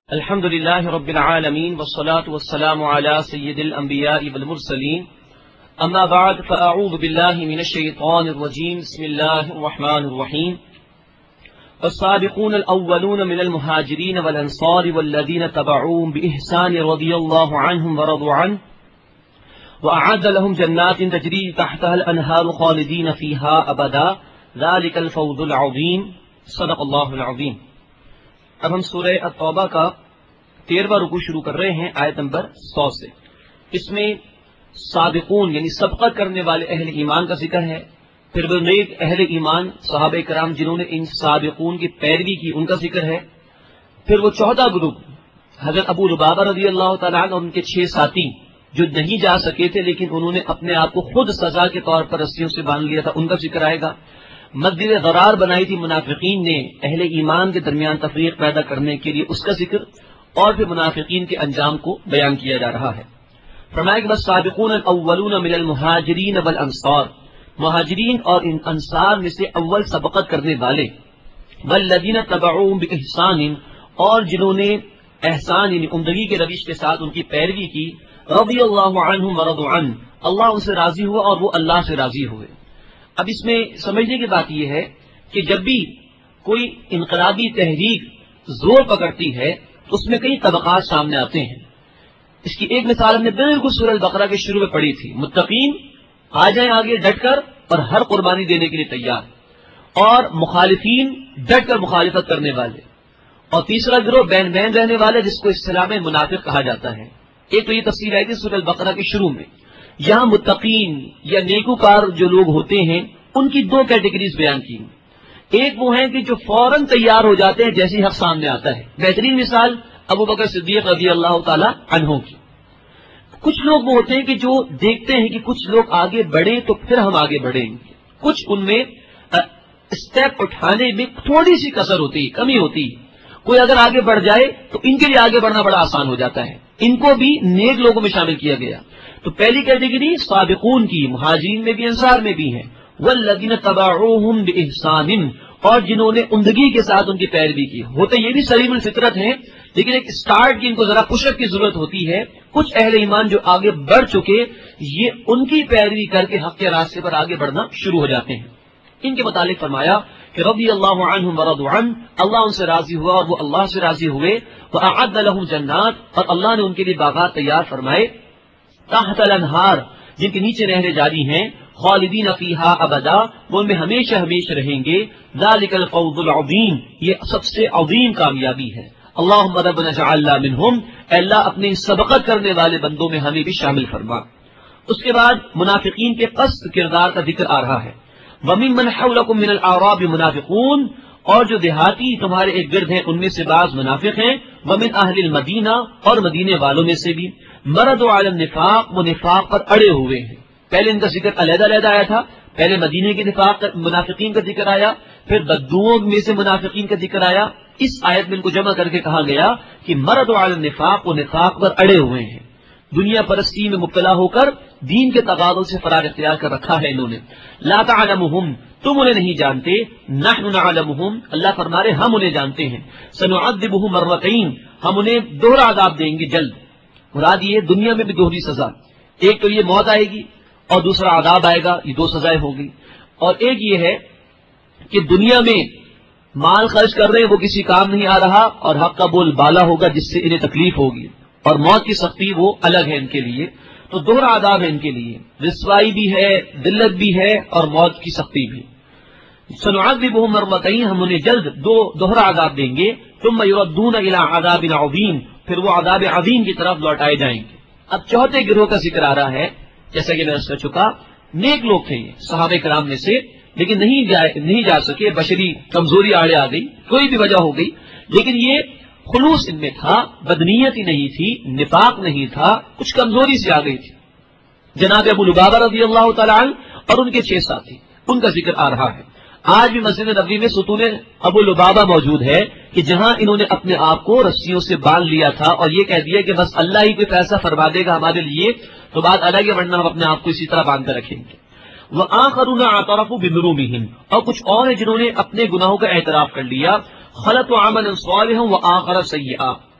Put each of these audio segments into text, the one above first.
الحمد لله رب العالمين والصلاة والسلام على سيد الأنبياء والمرسلين أما بعد فأعوذ بالله من الشيطان الرجيم بسم الله الرحمن الرحيم والسابقون الأولون من المهاجرين والأنصار والذين تبعوهم بإحسان رضي الله عنهم ورضوا عنه وأعد لهم جنات تجري تحتها الأنهار خالدين فيها أبدا ذلك الفوز العظيم صدق الله العظيم۔ اب ہم سورہ التوبہ کا 13واں رکوع شروع کر رہے ہیں آیت نمبر 100 سے۔ اس میں سابقون یعنی سبقت کرنے والے اہل ایمان کا ذکر ہے، پھر وہ نیک اہل ایمان صحابہ کرام جنہوں نے ان سابقون کی پیروی کی ان کا ذکر ہے، پھر وہ 14 گروپ حضرت ابو لبابہ رضی اللہ تعالیٰ عنہ اور ان کے 6 ساتھی جو نہیں جا سکے تھے لیکن انہوں نے اپنے آپ کو خود سزا کے طور پر رسیوں سے باندھ لیا تھا، ان کا ذکر آئے گا۔ مسجد غرار بنائی تھی منافقین نے اہل ایمان کے درمیان تفریق پیدا کرنے کے لیے، اس کا ذکر، اور پھر منافقین کے انجام کو بیان کیا جا رہا ہے۔ فرمایا کہ والسابقون الاولون من المہاجرین والانصار، مہاجرین اور انصار میں سے اول سبقت کرنے والے، والذین تبعوهم باحسان، اور جنہوں نے احسان یعنی عمدگی کے روش کے ساتھ ان کی پیروی کی، رضی اللہ عنہم ورضوا عنہ، اللہ ان سے راضی ہوا اور وہ اللہ سے راضی ہوئے۔ اب اس میں سمجھنے کی بات یہ ہے کہ جب بھی کوئی انقلابی تحریک زور پکڑتی ہے تو اس میں کئی طبقات سامنے آتے ہیں۔ اس کی ایک مثال ہم نے بالکل سورہ البقرہ کے شروع میں پڑھی تھی، متقین آ جائیں آگے ڈٹ کر اور ہر قربانی دینے کے لیے تیار، اور مخالفین ڈٹ کر مخالفت کرنے والے، اور تیسرا گروہ بین بین رہنے والے جس کو اصطلاح میں منافق کہا جاتا ہے۔ ایک تو یہ تفصیل آئی تھی سورہ البقرہ کے شروع میں۔ یہاں متقین یا نیکوکار جو لوگ ہوتے ہیں ان کی 2 کیٹیگریز بیان کی۔ ایک وہ ہیں کہ جو فوراً تیار ہو جاتے ہیں جیسے حق سامنے آتا ہے، بہترین مثال ابو بکر صدیق رضی اللہ تعالی عنہ کی۔ کچھ لوگ وہ ہوتے ہیں کہ جو دیکھتے ہیں کہ کچھ لوگ آگے بڑھیں تو پھر ہم آگے بڑھیں گے، کچھ ان میں اسٹیپ اٹھانے میں تھوڑی سی کسر ہوتی ہے، کمی ہوتی ہے۔ کوئی اگر آگے بڑھ جائے تو ان کے لیے آگے بڑھنا بڑا آسان ہو جاتا ہے، ان کو بھی نیک لوگوں میں شامل کیا گیا۔ تو پہلی کیٹیگری سابقون کی، مہاجرین میں بھی انصار میں بھی ہیں، والذین تبعوہم باحسان، اور جنہوں نے عمدگی کے ساتھ ان کی پیروی کی۔ ہوتے یہ بھی سلیم الفطرت ہیں لیکن ایک سٹارٹ کی ان کو ذرا پش اپ کی ضرورت ہوتی ہے۔ کچھ اہل ایمان جو آگے بڑھ چکے یہ ان کی پیروی کر کے حق کے راستے پر آگے بڑھنا شروع ہو جاتے ہیں۔ ان کے متعلق فرمایا کہ رضی اللہ عنہم ورضوا عنہ، اللہ ان سے راضی ہوا اور وہ اللہ سے راضی ہوئے، وأعد لهم جنات، اور اللہ نے ان کے لیے باغات تیار فرمائے، تحت الانہار، جن کے نیچے نہریں جاری ہیں، خالدین فیہا ابدا، وہ ان میں ہمیشہ ہمیشہ رہیں گے، ذالک الفوز العظیم، یہ سب سے عظیم کامیابی ہے۔ اللہم ربنا اجعلنا منہم، اے اللہ اپنے سبقت کرنے والے بندوں میں ہمیں بھی شامل فرما۔ اس کے بعد منافقین کے پست کردار کا ذکر آ رہا ہے۔ وَمِمَّنْ حَوْلَكُمْ مِنَ الْأَعْرَابِ مُنَافِقُونَ، اور جو دیہاتی تمہارے ایک گرد ہیں ان میں سے بعض منافق ہیں، وَمِنْ أَهْلِ الْمَدِينَةِ، اور مدینے والوں میں سے بھی، مَرَضُوا عَلَى النِّفَاقِ، وہ نفاق پر اڑے ہوئے ہیں۔ پہلے ان کا ذکر علیحدہ علیحدہ آیا تھا، پہلے مدینے کے نفاق منافقین کا ذکر آیا، پھر بدوؤں میں سے منافقین کا ذکر آیا۔ اس آیت میں ان کو جمع کر کے کہا گیا کہ مَرَضُوا عَلَى النِّفَاقِ، وہ نفاق پر اڑے ہوئے ہیں، دنیا پرستی میں مبتلا ہو کر دین کے تقاضوں سے فرار اختیار کر رکھا ہے انہوں نے۔ لا تعلمهم، تم انہیں نہیں جانتے، نحن نعلمهم، اللہ فرما رہے ہم انہیں جانتے ہیں، سنعذبهم مرتين، ہم انہیں دوہرا عذاب دیں گے جلد۔ مراد یہ دنیا میں بھی دوہری سزا، ایک تو یہ موت آئے گی اور دوسرا عذاب آئے گا، یہ 2 سزائیں ہوگی۔ اور ایک یہ ہے کہ دنیا میں مال خرچ کر رہے ہیں وہ کسی کام نہیں آ رہا اور حق کا بول بالا ہوگا جس سے انہیں تکلیف ہوگی، اور موت کی سختی وہ الگ ہے ان کے لیے، تو دوہرا عذاب ہے ان کے لیے، رسوائی بھی ہے، ذلت بھی ہے اور موت کی سختی بھی۔ سنعذبهم مرتين، ہم انہیں جلد دوہرا عذاب دیں گے، ثم يردون الى عذاب عظیم، پھر وہ عذاب عظیم کی طرف لوٹائے جائیں گے۔ اب چوتھے گروہ کا ذکر آ رہا ہے، جیسا کہ میں عرض کر چکا، نیک لوگ تھے یہ صحابہ کرام میں سے، لیکن نہیں جا سکے، بشری کمزوری آڑے آ گئی، کوئی بھی وجہ ہو گئی، لیکن یہ خلوص ان میں تھا، بدنیت ہی نہیں تھی، نفاق نہیں تھا، کچھ کمزوری سے آ گئی تھی۔ جناب ابو لبابہ رضی اللہ تعالیٰ عنہ اور ان کے 6 ساتھی، ان کا ذکر آ رہا ہے۔ آج بھی مسجد نبوی میں ستون ابو لبابہ موجود ہے کہ جہاں انہوں نے اپنے آپ کو رسیوں سے باندھ لیا تھا اور یہ کہہ دیا کہ بس اللہ ہی کوئی فیصلہ فرما دے گا ہمارے لیے تو بات الگ ہے، ورنہ ہم اپنے آپ کو اسی طرح باندھ کر رکھیں گے۔ وآخرون اعترفوا بذنوبهم، اور کچھ اور ہیں جنہوں نے اپنے گناہوں کا اعتراف کر لیا، خلطوا عملا صالحا وآخر سیئا،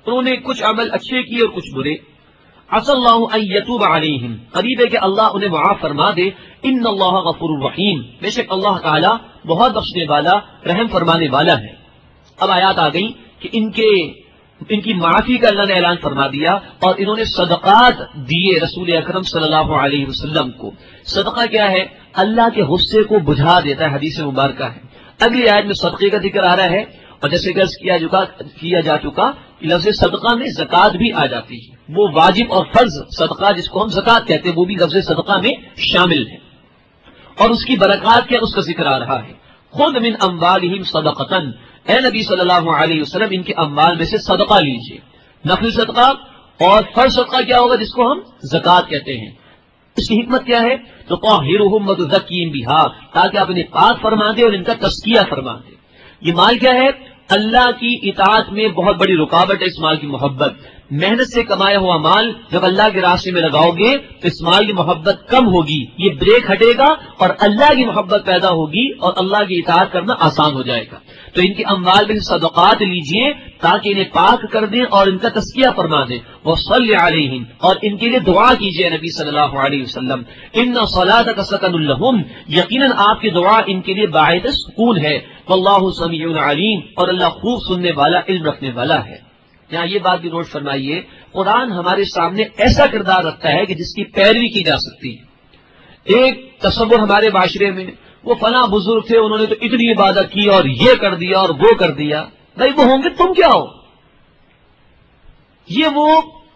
انہوں نے کچھ عمل اچھے کیے اور کچھ برے. عسى الله ان يتوب عليهم، قریب ہے کہ اللہ انہیں معاف فرما دے. ان اللہ غفور الرحیم، بے شک اللہ تعالی بہت بخشنے والا رحم فرمانے والا ہے. اب آیات آ گئی کہ ان کی معافی کا اللہ نے اعلان فرما دیا اور انہوں نے صدقات دیے رسول اکرم صلی اللہ علیہ وسلم کو. صدقہ کیا ہے؟ اللہ کے غصے کو بجھا دیتا ہے، حدیث مبارکہ ہے. اگلی آیت میں صدقے کا ذکر آ رہا ہے اور جیسے غرض کیا جا چکا کہ لفظ صدقہ میں زکوٰۃ بھی آ جاتی ہے. وہ واجب اور فرض صدقہ جس کو ہم زکوٰۃ کہتے ہیں وہ بھی لفظ صدقہ میں شامل ہے اور اس کی برکات کیا اس کا ذکر آ رہا ہے. خود من اموالہم صدقۃ، اے نبی صلی اللہ علیہ وسلم ان کے اموال میں سے صدقہ لیجیے. نفل صدقہ اور فرض صدقہ کیا ہوگا جس کو ہم زکوٰۃ کہتے ہیں. اس کی حکمت کیا ہے؟ تو طاہرہم وتزکیہم بہا، تاکہ آپ انہیں پاک فرما دے اور ان کا تزکیہ فرما دے. یہ مال کیا ہے؟ اللہ کی اطاعت میں بہت بڑی رکاوٹ ہے اس مال کی محبت. محنت سے کمایا ہوا مال جب اللہ کے راستے میں لگاؤ گے تو اس مال کی محبت کم ہوگی، یہ بریک ہٹے گا اور اللہ کی محبت پیدا ہوگی اور اللہ کی اطاعت کرنا آسان ہو جائے گا. تو ان کے اموال میں صدقات لیجئے تاکہ انہیں پاک کر دیں اور ان کا تزکیہ فرما دیں. وصلی علیہم، اور ان کے لیے دعا کیجئے نبی صلی اللہ علیہ وسلم. ان صلاتک سکن لہم، یقیناً آپ کی دعا ان کے لیے باعث سکون ہے. واللہ سمیع علیم، اور اللہ خوب سننے والا علم رکھنے والا ہے. یہاں یہ بات بھی نوٹ فرمائیے، قرآن ہمارے سامنے ایسا کردار رکھتا ہے کہ جس کی پیروی کی جا سکتی ہے. ایک تصور ہمارے معاشرے میں، وہ فلاں بزرگ تھے انہوں نے تو اتنی عبادت کی اور یہ کر دیا اور وہ کر دیا. بھائی وہ ہوں گے، تم کیا ہو؟ یہ وہ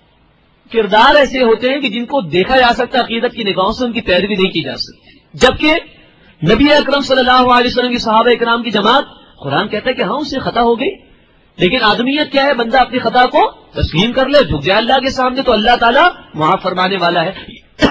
کردار ایسے ہوتے ہیں کہ جن کو دیکھا جا سکتا ہے، عقیدت کی نگاہوں سے ان کی پیروی نہیں کی جا سکتی. جبکہ نبی اکرم صلی اللہ علیہ وسلم کی صحابہ اکرام کی جماعت، قرآن کہتا ہے کہ ہاں اس سے خطا ہو گئی، لیکن آدمیت کیا ہے؟ بندہ اپنی خطا کو تسلیم کر لے، جھک جائے اللہ کے سامنے، تو اللہ تعالیٰ معاف فرمانے والا ہے.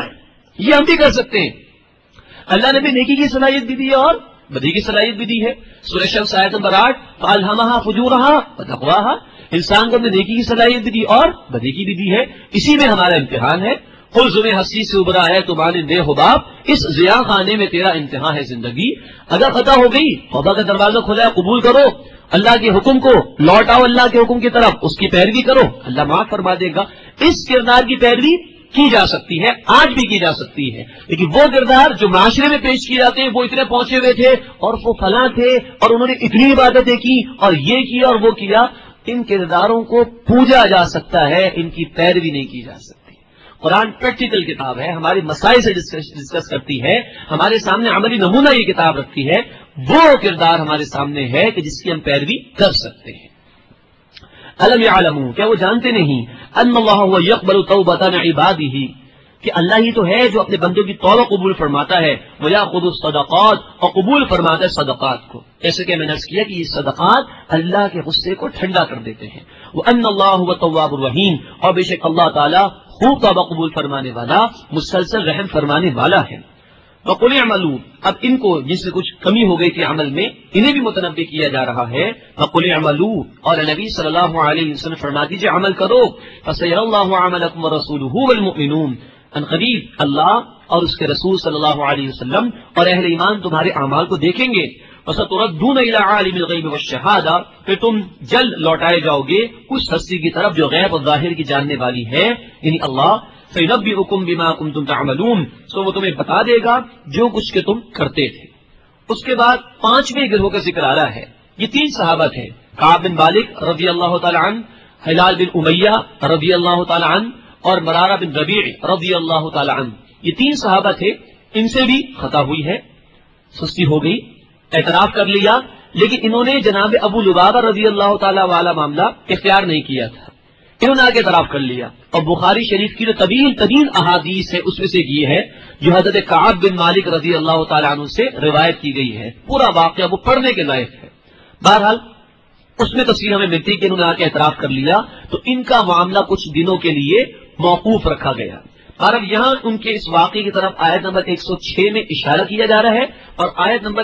یہ ہم بھی کر سکتے ہیں. اللہ نے بھی نیکی کی صلاحیت بھی دی ہے اور بدی کی صلاحیت بھی دی ہے. سورہ شمس آیت نمبر 8، فَأَلْهَمَهَا فُجُورَهَا وَتَقْوَاهَا، انسان کو اپنے نیکی کی صلاحیت بھی دی اور بدی کی بھی دی ہے. اسی میں ہمارا امتحان ہے. خلز میں ہستی سے ابھرا ہے تو مانے بے حباب، اس ضیاء خانے میں تیرا امتحان ہے زندگی. اگر خطا ہو گئی، توبہ کا دروازہ کھلا ہے، قبول کرو اللہ کے حکم کو، لوٹ آؤ اللہ کے حکم کی طرف، اس کی پیروی کرو، اللہ معاف فرما دے گا. اس کردار کی پیروی کی جا سکتی ہے، آج بھی کی جا سکتی ہے. لیکن وہ کردار جو معاشرے میں پیش کیے جاتے ہیں، وہ اتنے پہنچے ہوئے تھے اور وہ فلاں تھے اور انہوں نے اتنی عبادتیں کی اور یہ کیا اور وہ کیا، ان کرداروں کو پوجا جا سکتا ہے، ان کی پیروی نہیں کی جا سکتی. قرآن پریکٹیکل کتاب ہے، ہماری مسائل سے ڈسکس کرتی ہے، ہمارے سامنے عملی نمونہ یہ کتاب رکھتی ہے. وہ کردار ہمارے سامنے ہے کہ جس کی ہم پیروی کر سکتے ہیں. الم یعلموا، کیا وہ جانتے نہیں، ان اللہ هو یقبل توبۃ عبادہ، کہ اللہ ہی تو ہے جو اپنے بندوں کی توبہ قبول فرماتا ہے. ویأخذ الصدقات، اور قبول فرماتا ہے صدقات کو. جیسے کہ میں نے عرض کیا کہ یہ صدقات اللہ کے غصے کو ٹھنڈا کر دیتے ہیں. وان اللہ هو التواب الرحیم، اور بے شک اللہ تعالی خوب توبہ قبول فرمانے والا، مسلسل رحم فرمانے والا ہے. وقل اعملوا، اب ان کو جس سے کچھ کمی ہو گئی تھی عمل میں، انہیں بھی متنبہ کیا جا رہا ہے. وقل اعملوا، اور نبی صلی اللہ علیہ وسلم فرما دیجیے عمل کرو. فسيرى الله عملكم ورسوله والمؤمنون، ان قریب اللہ اور اس کے رسول صلی اللہ علیہ وسلم اور اہل ایمان تمہارے اعمال کو دیکھیں گے. وستردون الى عالم الغیب والشہادہ، پھر تم جلد لوٹائے جاؤ گے اس ہستی کی طرف جو غیب اور ظاہر کی جاننے والی ہے، یعنی اللہ. فَيُنَبِّئُكُم بِمَا كُنتُمْ تَعْمَلُونَ، سو وہ تمہیں بتا دے گا جو کچھ کہ تم کرتے تھے. اس کے بعد پانچویں گروہ کا ذکر آ رہا ہے. یہ تین صحابہ تھے، کعب بن مالک رضی اللہ تعالی عنہ، ہلال بن امیہ رضی اللہ تعالی عنہ، اور مرارہ بن ربیع رضی اللہ تعالی عنہ. یہ تین صحابہ تھے. ان سے بھی خطا ہوئی ہے، سستی ہو گئی، اعتراف کر لیا، لیکن انہوں نے جناب ابو لبابہ رضی اللہ تعالی والا معاملہ اختیار نہیں کیا تھا. انہوں نے آگے اعتراف کر لیا. اور بخاری شریف کی جو طویل ترین احادیث ہے اس میں سے یہ ہے جو حضرت کعب بن مالک رضی اللہ تعالیٰ عنہ سے روایت کی گئی ہے. پورا واقعہ وہ پڑھنے کے لائق ہے. بہرحال اس میں تفصیل ہمیں ملتی کہ انہوں نے آگے اعتراف کر لیا تو ان کا معاملہ کچھ دنوں کے لیے موقوف رکھا گیا. اور اب یہاں ان کے اس واقعے کی طرف آیت نمبر 106 میں اشارہ کیا جا رہا ہے اور آیت نمبر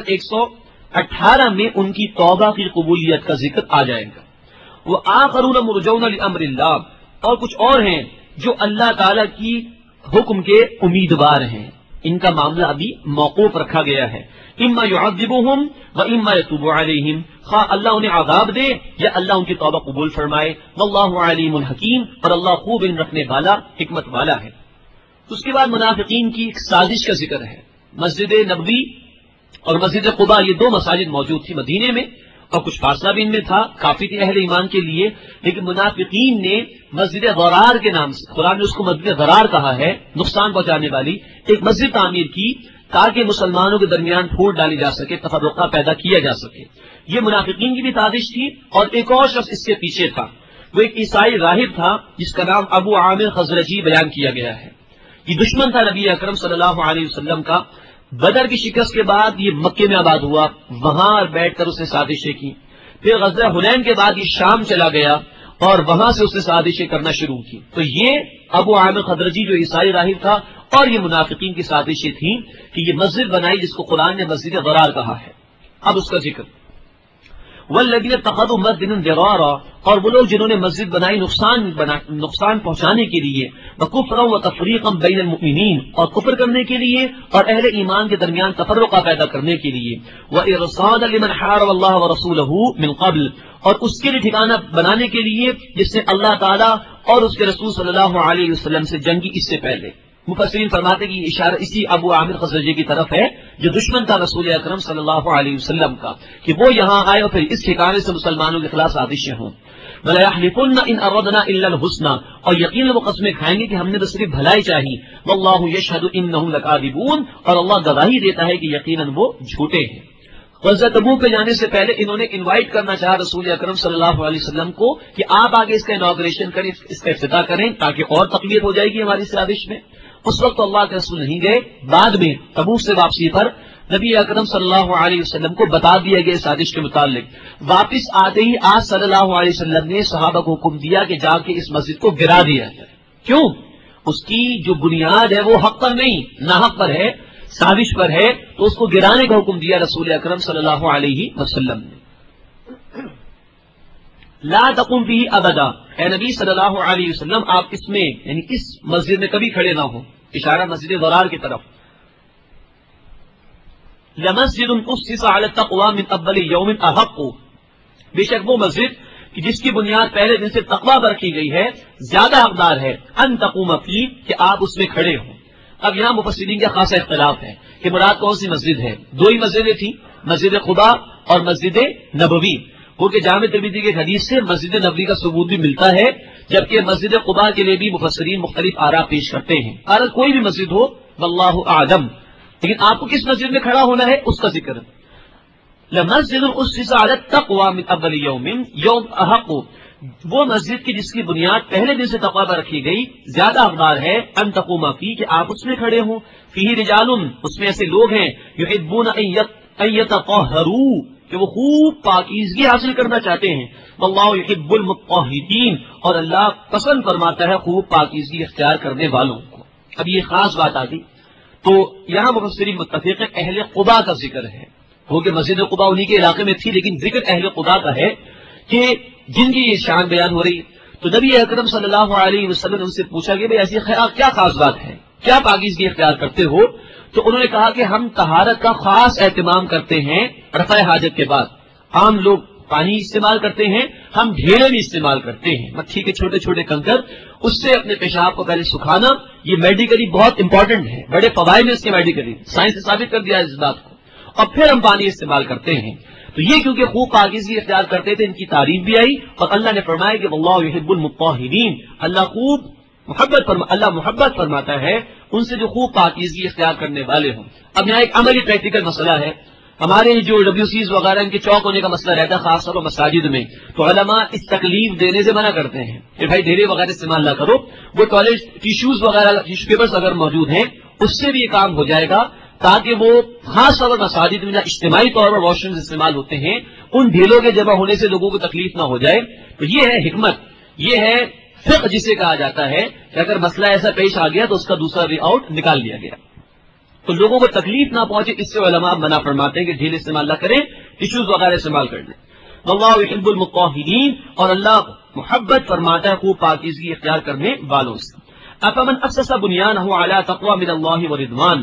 118 میں ان کی توبہ کی قبولیت کا ذکر آ جائے گا. وہ آخرون مرجون لامر اللہ، اور کچھ اور ہیں جو اللہ تعالی کی حکم کے امیدوار ہیں. ان کا معاملہ ابھی موقوف رکھا گیا ہے. اما يعذبهم واما يتوب عليهم، خواہ اللہ انہیں عذاب دے یا اللہ ان کی توبہ قبول فرمائے. واللہ علیم حکیم، اور اللہ خوب علم رکھنے والا، حکمت والا ہے. اس کے بعد منافقین کی ایک سازش کا ذکر ہے. مسجد نبوی اور مسجد قباء یہ دو مساجد موجود تھی مدینے میں، اور کچھ فاصلہ بھی ان میں تھا، کافی تھی اہل ایمان کے لیے. لیکن منافقین نے مسجد ضرار کے نام سے، قرآن نے اس کو مسجد ضرار کہا ہے، نقصان پہنچانے والی، ایک مسجد تعمیر کی تاکہ مسلمانوں کے درمیان پھوٹ ڈالی جا سکے، تفرقہ پیدا کیا جا سکے. یہ منافقین کی بھی سازش تھی. اور ایک اور شخص اس کے پیچھے تھا، وہ ایک عیسائی راہب تھا جس کا نام ابو عامر خزرجی بیان کیا گیا ہے. یہ دشمن تھا نبی اکرم صلی اللہ علیہ وسلم کا. بدر کی شکست کے بعد یہ مکے میں آباد ہوا، وہاں بیٹھ کر اس نے سازشیں کی. پھر غزوہ حنین کے بعد یہ شام چلا گیا اور وہاں سے اس نے سازشیں کرنا شروع کی. تو یہ ابو عامر خزرجی جو عیسائی راہب تھا، اور یہ منافقین کی سازشیں تھیں کہ یہ مسجد بنائی جس کو قرآن نے مسجد ضرار کہا ہے. اب اس کا ذکر، والذین اتخذوا مسجدا ضرارا، اور وہ لوگ جنہوں نے مسجد بنائی نقصان پہنچانے کے لیے، وکفرا وتفریقا بین المؤمنین، اور کفر کرنے کے لیے اور اہل ایمان کے درمیان تفرقہ پیدا کرنے کے لیے، وارصادا لمن حارب اللہ ورسولہ من قبل، اور اس کے لیے ٹھکانہ بنانے کے لیے جس نے اللہ تعالیٰ اور اس کے رسول صلی اللہ علیہ وسلم سے جنگی اس سے پہلے. مفسرین فرماتے کہ یہ اشارہ اسی ابو عامر خزرجی کی طرف ہے جو دشمن تھا رسول اکرم صلی اللہ علیہ وسلم کا، کہ وہ یہاں آئے اور پھر اس ٹھکانے سے مسلمانوں کے خلاف سازشیں ہوں. وَلَيَحْلِفُنَّ إِنْ أَرَدْنَا إِلَّا الْحُسْنَى، اور یقیناً وہ قسمیں کھائیں گے کہ ہم نے تو صرف بھلائی چاہی. وَاللَّهُ يَشْهَدُ إِنَّهُمْ لَكَاذِبُونَ، اور اللہ گواہی دیتا ہے کہ یقیناً وہ جھوٹے ہیں. غزوہ تبوک پہ جانے سے پہلے انہوں نے انوائٹ کرنا چاہا رسول اکرم صلی اللہ علیہ وسلم کو کہ آپ آگے اس کا انوگریشن کریں، اس کا افتتاح کریں تاکہ اور تقویت ہو جائے گی ہماری سازش میں. اس وقت اللہ کے رسول نہیں گئے. بعد میں تبوک سے واپسی پر نبی اکرم صلی اللہ علیہ وسلم کو بتا دیا گیا سازش کے متعلق. واپس آتے ہی آج صلی اللہ علیہ وسلم نے صحابہ کو حکم دیا کہ جا کے اس مسجد کو گرا دیا جائے. کیوں؟ اس کی جو بنیاد ہے وہ حق پر نہیں، ناحق پر ہے، سازش پر ہے، تو اس کو گرانے کا حکم دیا رسول اکرم صلی اللہ علیہ وسلم نے. لا تقم فیہ ابدا، اے نبی صلی اللہ علیہ وسلم آپ اس میں یعنی اس مسجد میں کبھی کھڑے نہ ہو. اشارہ مسجد ضرار کی طرف. لمسجد اسس علی التقوی من اول یوم احق، بے شک وہ مسجد کہ جس کی بنیاد پہلے دن سے تقوی پر کی گئی ہے زیادہ حقدار ہے ان تقوم فیہ کہ آپ اس میں کھڑے ہوں. اب یہاں مفسرین کا خاصا اختلاف ہے کہ مراد کون سی مسجد ہے. دو ہی مسجدیں تھیں، مسجد قباء اور مسجد نبوی. وہ کہ جامع ترمذی کے حدیث سے مسجد نبوی کا ثبوت بھی ملتا ہے، جبکہ مسجد قباء کے لیے بھی مفسرین مختلف آراء پیش کرتے ہیں. اگر کوئی بھی مسجد ہو واللہ اعلم، لیکن آپ کو کس مسجد میں کھڑا ہونا ہے اس کا ذکر. لمسجد اسس علی التقوی من اول یوم احق، وہ مسجد کی جس کی بنیاد پہلے دن سے تقوی پر رکھی گئی زیادہ حقدار ہے ان تقوم فیہ کہ آپ اس میں کھڑے ہوں. فیہ رجال، اس میں ایسے لوگ ہیں یحبون ان یتطہروا کہ وہ خوب پاکیزگی حاصل کرنا چاہتے ہیں. واللہ یحب المطہرین، اور اللہ پسند فرماتا ہے خوب پاکیزگی اختیار کرنے والوں کو. اب یہ خاص بات آتی تو یہاں مفسرین متفق ہے اہل قباء کا ذکر ہے. وہ کہ مسجد قباء انہی کے علاقے میں تھی، لیکن ذکر اہل قباء کا ہے کہ جن کی یہ شان بیان ہو رہی. تو نبی اکرم صلی اللہ علیہ وسلم نے ان سے پوچھا کہ بھئی ایسی کیا خاص بات ہے، کیا پاکیزگی اختیار کرتے ہو؟ تو انہوں نے کہا کہ ہم طہارت کا خاص اہتمام کرتے ہیں. رفع حاجت کے بعد عام لوگ پانی استعمال کرتے ہیں، ہم ڈھیلے بھی استعمال کرتے ہیں، مٹی کے چھوٹے چھوٹے کنکر، اس سے اپنے پیشاب کو پہلے سکھانا. یہ میڈیکلی بہت امپورٹنٹ ہے، بڑے فوائد ہیں اس کے میڈیکلی، سائنس نے ثابت کر دیا اس بات کو. اور پھر ہم پانی استعمال کرتے ہیں. تو یہ کیونکہ خوب پاکیزگی اختیار کرتے تھے ان کی تعریف بھی آئی، اور اللہ نے فرمایا کہ واللہ یحب المطہرین، اللہ محبت فرماتا ہے ان سے جو خوب پاکیزگی اختیار کرنے والے ہوں. اب یہاں ایک عملی پریکٹیکل مسئلہ ہے. ہمارے جو WC's وغیرہ ان کے چوک ہونے کا مسئلہ رہتا ہے خاص طور پر مساجد میں، تو علماء اس تکلیف دینے سے منع کرتے ہیں کہ بھائی ڈھیلے وغیرہ استعمال نہ کرو. وہ ٹوائلٹ ٹیشوز وغیرہ، ٹیشو پیپرز اگر موجود ہیں اس سے بھی یہ کام ہو جائے گا، تاکہ وہ خاص طور پر مساجد میں اجتماعی طور پر واش رومز استعمال ہوتے ہیں ان ڈھیلوں کے جمع ہونے سے لوگوں کو تکلیف نہ ہو جائے. تو یہ ہے حکمت، یہ ہے فقہ جسے کہا جاتا ہے کہ اگر مسئلہ ایسا پیش آ گیا تو اس کا دوسرا وے آؤٹ نکال لیا گیا تو لوگوں کو تکلیف نہ پہنچے. اس سے علماء منع فرماتے ہیں کہ ڈھیل استعمال نہ کریں، ٹیشوز وغیرہ استعمال کر لیں. واللہ یحب المطہرین، اور اللہ محبت فرماتا ہے خوب پاکیزگی اختیار کرنے والوں سے. افمن اسس بنیانہ علی تقوی من اللہ ورضوان،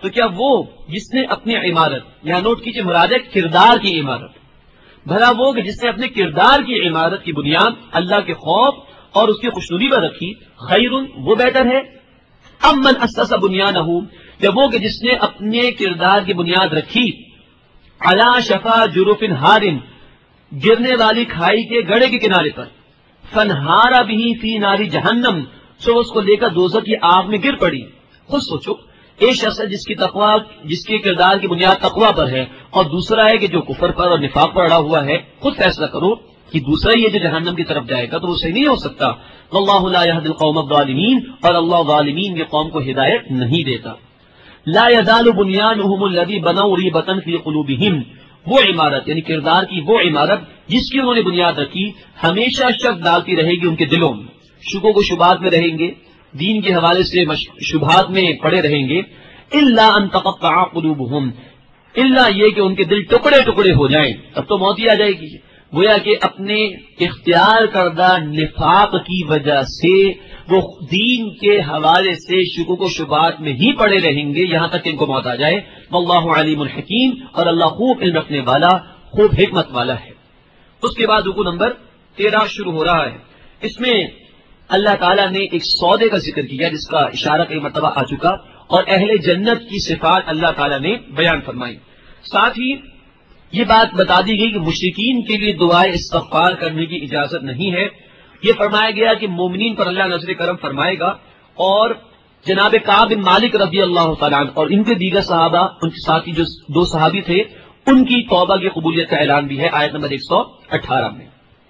تو کیا وہ جس نے اپنی عمارت، یہاں نوٹ کیجئے مراد ہے کردار کی عمارت، بھلا وہ کہ جس نے اپنے کردار کی عمارت کی بنیاد اللہ کے خوف اور اس کی خوشنودی پر رکھی، خیر، وہ بہتر ہے، ام من اسس بنیانہ، یا وہ کہ جس نے اپنے کردار کی بنیاد رکھی علی شفا جرف ہار، گرنے والی کھائی کے گڑھے کے کنارے پر، فنہارا بھی فی ناری جہنم، سو اس کو لے کر دوزخ کی آگ میں گر پڑی۔ خود سوچو، ایک شخص ہے جس کے کردار کی بنیاد تقوی پر ہے، اور دوسرا ہے کہ جو کفر پر اور نفاق پر اڑا ہوا ہے۔ خود فیصلہ کرو کہ دوسرا یہ جو جہنم کی طرف جائے گا تو وہ صحیح نہیں ہو سکتا۔ واللہ لا یہدی القوم الظالمین، اور اللہ ظالمین کی قوم کو ہدایت نہیں دیتا۔ لا یزال بنیانہم الذی بنوا ریبۃ فی قلوبہم، وہ عمارت یعنی کردار کی وہ عمارت جس کی انہوں نے بنیاد رکھی ہمیشہ شک ڈالتی رہے گی ان کے دلوں میں، شکوک و شبہات میں رہیں گے، دین کے حوالے سے شبہات میں پڑے رہیں گے۔ الا ان تقطع قلوبہم، الا یہ کہ ان کے دل ٹکڑے ٹکڑے ہو جائیں، اب تو موت ہی آ جائے گی۔ گویا کہ اپنے اختیار کردہ نفاق کی وجہ سے وہ دین کے حوالے سے شکوک و شبہات میں ہی پڑے رہیں گے یہاں تک کہ ان کو موت آ جائے۔ واللہ علیم الحکیم، اور اللہ خوب علم رکھنے والا، خوب حکمت والا ہے۔ اس کے بعد رکوع نمبر 13 شروع ہو رہا ہے۔ اس میں اللہ تعالیٰ نے ایک سودے کا ذکر کیا جس کا اشارہ کئی مرتبہ آ چکا، اور اہل جنت کی صفات اللہ تعالیٰ نے بیان فرمائی۔ ساتھ ہی یہ بات بتا دی گئی کہ مشرکین کے لیے دعائے استغفار کرنے کی اجازت نہیں ہے۔ یہ فرمایا گیا کہ مومنین پر اللہ نظر کرم فرمائے گا، اور جناب کعب بن مالک رضی اللہ تعالیٰ عنہ اور ان کے دیگر صحابہ، ان کے ساتھی جو 2 صحابی تھے، ان کی توبہ کی قبولیت کا اعلان بھی ہے آیت نمبر 118 میں۔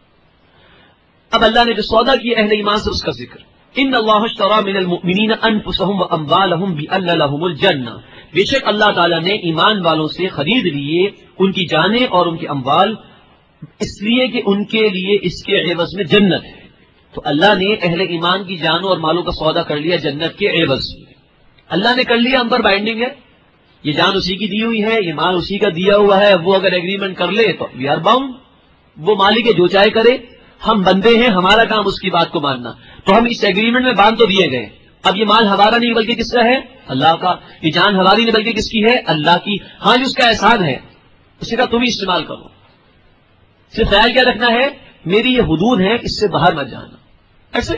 اب اللہ نے جو سودا کیا اہل ایمان سے اس کا ذکر، ان اللہ اشتری من المؤمنین انفسهم واموالهم بان لهم الجنہ، بے شک اللہ تعالیٰ نے ایمان والوں سے خرید لیے ان کی جانیں اور ان کے اموال، اس لیے کہ ان کے لیے اس کے عوض میں جنت ہے۔ تو اللہ نے اہل ایمان کی جانوں اور مالوں کا سودا کر لیا جنت کے عوض میں۔ اللہ نے کر لیا، ہم پر بائنڈنگ ہے، یہ جان اسی کی دی ہوئی ہے، یہ مال اسی کا دیا ہوا ہے، وہ اگر ایگریمنٹ کر لے تو وی آر باؤنڈ، وہ مالک ہے جو چاہے کرے، ہم بندے ہیں، ہمارا کام اس کی بات کو ماننا۔ تو ہم اس ایگریمنٹ میں باندھ تو دیے گئے، اب یہ مال ہمارا نہیں بلکہ کس کا ہے؟ اللہ کا، یہ جان ہماری نہیں بلکہ کس کی ہے؟ اللہ کی۔ ہاں جی اس کا احسان ہے، اسی کا تم ہی استعمال کرو، صرف خیال کیا رکھنا ہے میری یہ حدود ہے، اس سے باہر مت جانا۔ ایسے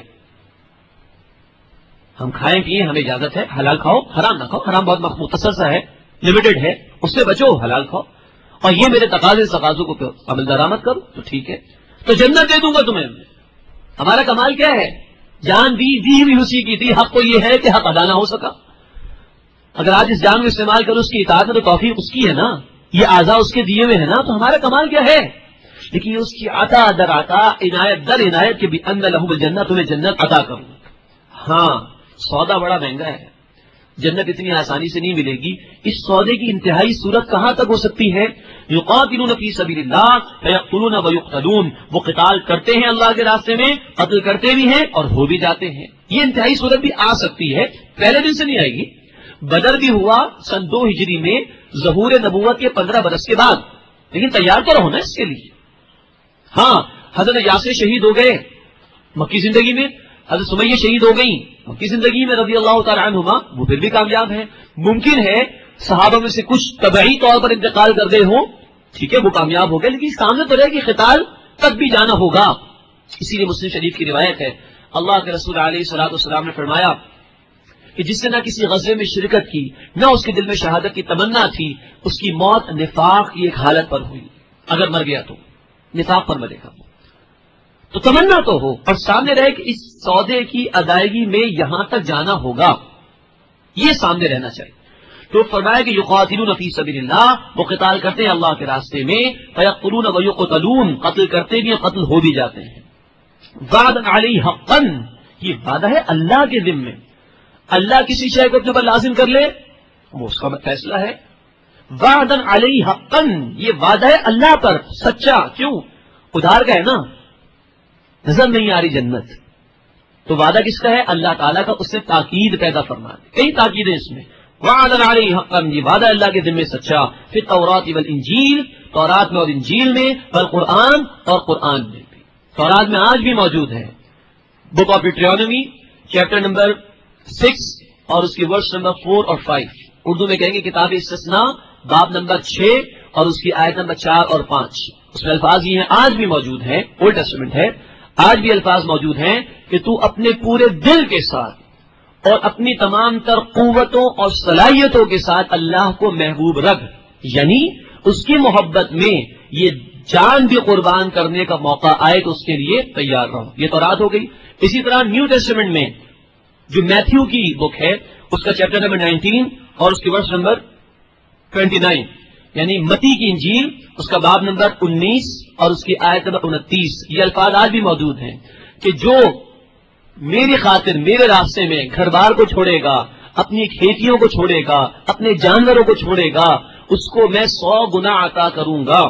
ہم کھائیں پیئیں، ہمیں اجازت ہے، حلال کھاؤ حرام نہ کھاؤ، حرام بہت مختصر سا ہے، لمیٹڈ ہے، اس سے بچو، حلال کھاؤ، اور یہ میرے تقاضوں کو عمل درآمد کرو تو ٹھیک ہے، تو جنت دے دوں گا تمہیں۔ ہمارا کمال کیا ہے؟ جان دی بھی اسی کی تھی، حق تو یہ ہے کہ حق ادا نہ ہو سکا۔ اگر آج اس جان کو استعمال کرو اس کی اطاعت میں تو توفیق اس کی ہے نا، یہ اعضاء اس کے دیے ہوئے ہیں نا، تو ہمارا کمال کیا ہے؟ لیکن یہ اس کی عطا در عطا، عنایت در عنایت کے بھی ان لہم الجنہ، تمہیں جنت عطا کروں۔ ہاں سودا بڑا مہنگا ہے، جنت اتنی آسانی سے نہیں ملے گی۔ اس سودے کی انتہائی صورت کہاں تک ہو سکتی ہے؟ یقاتلون فی سبیل اللہ فیقتلون ویقتلون، وہ قتال کرتے ہیں اللہ کے راستے میں، قتل کرتے بھی ہیں اور ہو بھی جاتے ہیں۔ یہ انتہائی صورت بھی آ سکتی ہے، پہلے دن سے نہیں آئے گی۔ بدر بھی ہوا سن 2 ہجری میں، ظہور نبوت کے 15 برس کے بعد، لیکن تیار تو رہو نا اس کے لیے۔ ہاں حضرت یاسر شہید ہو گئے مکی زندگی میں، حضرت سمیہ شہید ہو گئیں مکی زندگی میں رضی اللہ تعالی عنہما، وہ پھر بھی کامیاب ہیں۔ ممکن ہے صحابہ میں سے کچھ طبعی طور پر انتقال کر گئے ہوں، ٹھیک ہے وہ کامیاب ہو گئے، لیکن سامنے تو رہے کہ قتال تک بھی جانا ہوگا۔ اسی لیے مسلم شریف کی روایت ہے، اللہ کے رسول علیہ الصلوۃ والسلام نے فرمایا کہ جس نے نہ کسی غزوے میں شرکت کی، نہ اس کے دل میں شہادت کی تمنا تھی، اس کی موت نفاق کی ایک حالت پر ہوئی، اگر مر گیا تو نفاق پر مرے گا۔ تو تمنا تو ہو اور سامنے رہے کہ اس سودے کی ادائیگی میں یہاں تک جانا ہوگا، یہ سامنے رہنا چاہیے۔ تو فرمایا کہ یقاتلون فی سبیل اللہ، وہ قتال کرتے ہیں اللہ کے راستے میں، فیقتلون ویقتلون، قتل کرتے بھی ہیں قتل ہو بھی جاتے ہیں۔ وعدا علیہ حقا، یہ وعدہ ہے اللہ کے ذمے، اللہ کسی شے کو اپنے پر لازم کر لے وہ اس کا فیصلہ ہے۔ وعدا علیہ حقا، یہ وعدہ ہے اللہ پر سچا، کیوں؟ ادھار کا ہے نا، نظر نہیں آ رہی جنت، تو وعدہ کس کا ہے؟ اللہ تعالیٰ کا، اس سے تاکید پیدا فرما دی، کئی تاکیدیں اس میں۔ وعدا علیہ حقا، یہ وعدہ اللہ کے ذمے سچا، فی التوراۃ والانجیل، تورات میں اور انجیل میں، والقرآن اور قرآن میں بھی، تورات میں آج بھی موجود ہے، book of Deuteronomy chapter number 6 اور اس کی ورس نمبر 4 اور 5، اردو میں کہیں گے کتاب استثناء باب نمبر 6 اور اس کی آیت نمبر 4 اور 5. اس میں الفاظ یہ ہیں، آج بھی موجود ہیں، اولڈ ٹیسٹمنٹ ہے، آج بھی الفاظ موجود ہیں کہ تو اپنے پورے دل کے ساتھ اور اپنی تمام تر قوتوں اور صلاحیتوں کے ساتھ اللہ کو محبوب رکھ، یعنی اس کی محبت میں یہ جان بھی قربان کرنے کا موقع آئے تو اس کے لیے تیار رہو. یہ تو رات ہو گئی. اسی طرح نیو ٹیسٹمنٹ میں جو میتھیو کی بک ہے اس کا چیپٹر نمبر 19 اور اس کی ورس نمبر 29، یعنی متی کی انجیل اس کا باب نمبر 19 اور اس کی آیت نمبر 29، یہ الفاظ آج بھی موجود ہیں کہ جو میری خاطر میرے راستے میں گھر بار کو چھوڑے گا، اپنی کھیتیوں کو چھوڑے گا، اپنے جانوروں کو چھوڑے گا، اس کو میں 100 گنا عطا کروں گا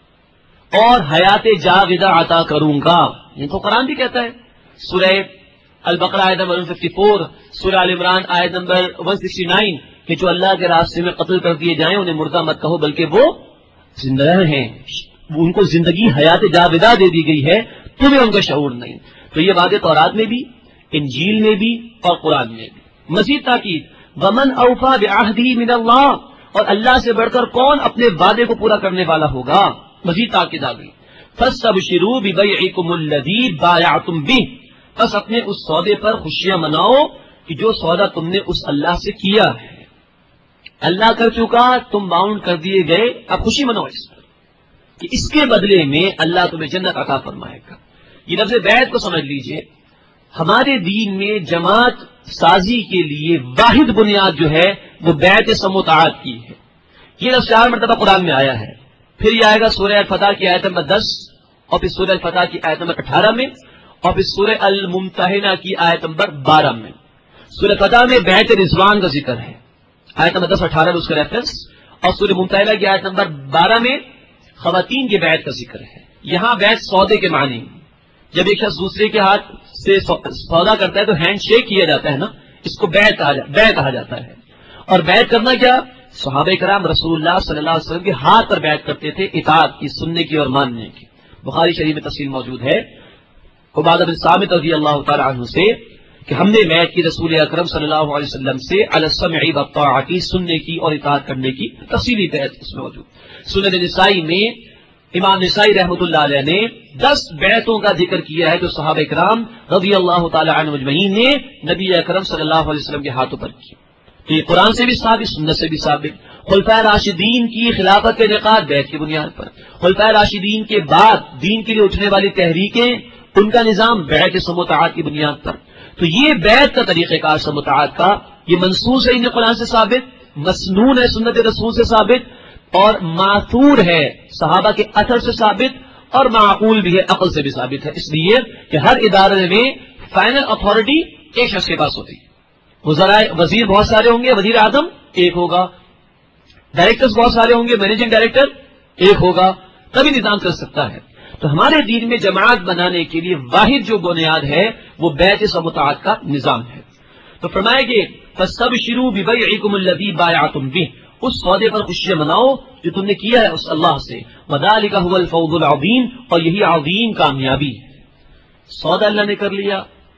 اور حیات جاودہ عطا کروں گا. یہ تو قرآن بھی کہتا ہے. سورہ البقرہ آیت نمبر 154، سورہ آل عمران آیت نمبر 169 کہ جو اللہ کے راستے میں قتل کر دیے جائیں انہیں مردہ مت کہو بلکہ وہ زندہ ہیں، ان کو زندگی حیات جاودہ دے دی گئی ہے، تمہیں ان کا شعور نہیں. تو یہ باتیں تورات میں بھی، انجیل میں بھی اور قرآن میں بھی. مزید تاکید، ومن اوفی بعہدہ من اللہ، اور اللہ سے بڑھ کر کون اپنے وعدے کو پورا کرنے والا ہوگا. مزید تاکید آ گئی، فاستبشروا ببیعکم الذی بایعتم بہ، بس اپنے اس سودے پر خوشیاں مناؤ کہ جو سودا تم نے اس اللہ سے کیا ہے. اللہ کر چکا، تم باؤنڈ کر دیے گئے، اب خوشی مناؤ اس پر کہ اس کے بدلے میں اللہ تمہیں جنت عطا فرمائے گا. یہ لفظ بیعت کو سمجھ لیجئے. ہمارے دین میں جماعت سازی کے لیے واحد بنیاد جو ہے وہ بیعت سموتعات کی ہے. یہ لفظ 4 مرتبہ قرآن میں آیا ہے. پھر یہ آئے گا سورہ الفتح کی آیت نمبر 10 اور پھر سورہ الفتح کی آیت نمبر 18 میں اور پھر سورہ الممتحنہ کی آیت نمبر 12 میں. سورہ فتح میں بیعت رضوان کا ذکر ہے، آیت نمبر 10-18 میں اس کا ریفرنس، اور سورہ ممتحنہ کی آیت نمبر 12 میں خواتین کے بیعت کا ذکر ہے. یہاں بیعت سودے کے معنی، جب ایک شخص دوسرے کے ہاتھ سے سودا کرتا ہے تو ہینڈ شیک کیا جاتا ہے نا، اس کو بیع کہا جاتا ہے. اور بیعت کرنا کیا؟ صحابہ کرام رسول اللہ صلی اللہ علیہ وسلم کے ہاتھ پر بیعت کرتے تھے، اطاعت کی، سننے کی اور ماننے کی. بخاری شریف میں تفصیل موجود ہے عبادہ بن صامت رضی اللہ تعالی عنہ سے کہ ہم نے بیعت کی رسول اکرم صلی اللہ علیہ وسلم سے علی السمع والطاعۃ، سننے کی اور اطاعت کرنے کی. تفصیلی بیعت اس میں موجود. سنن نسائی میں امام نسائی رحمۃ اللہ علیہ نے 10 بیعتوں کا ذکر کیا ہے جو صحابہ کرام رضی اللہ تعالی عنہم اجمعین نے نبی اکرم صلی اللہ علیہ وسلم کے ہاتھوں پر کی. تو یہ قرآن سے بھی ثابت، سنت سے بھی ثابت. خلفائے راشدین کی خلافت کے انعقاد بیعت کی بنیاد پر. خلفائے راشدین کے بعد دین کے لیے اٹھنے والی تحریکیں، ان کا نظام بیعت سموتعات کی بنیاد پر. تو یہ بیعت کا طریقہ کار سموتعات کا، یہ منصوص ہے ان قرآن سے ثابت، مسنون ہے سنت رسول سے ثابت، اور ماثور ہے صحابہ کے اثر سے ثابت، اور معقول بھی ہے، عقل سے بھی ثابت ہے. اس لیے کہ ہر ادارے میں فائنل اتھارٹی ایک شخص کے پاس ہوتی ہے. وزیر بہت سارے ہوں گے، وزیر اعظم ایک ہوگا. ڈائریکٹرز بہت سارے ہوں گے، مینیجنگ ڈائریکٹر ایک ہوگا، تبھی نظام چل سکتا ہے. تو ہمارے دین میں جماعت بنانے کے لیے واحد جو بنیاد ہے وہ بیعت سموتعات کا نظام ہے. تو فرمایا کہ فاستبشروا ببیعکم الذی بایعتم بہ، اس سودے پر خوشیاں مناؤ جو تم نے کیا ہے اس اللہ سے. وذالک هو الفوز العظیم، اور یہی عظیم کامیابی ہے. سودا اللہ نے کر لیا،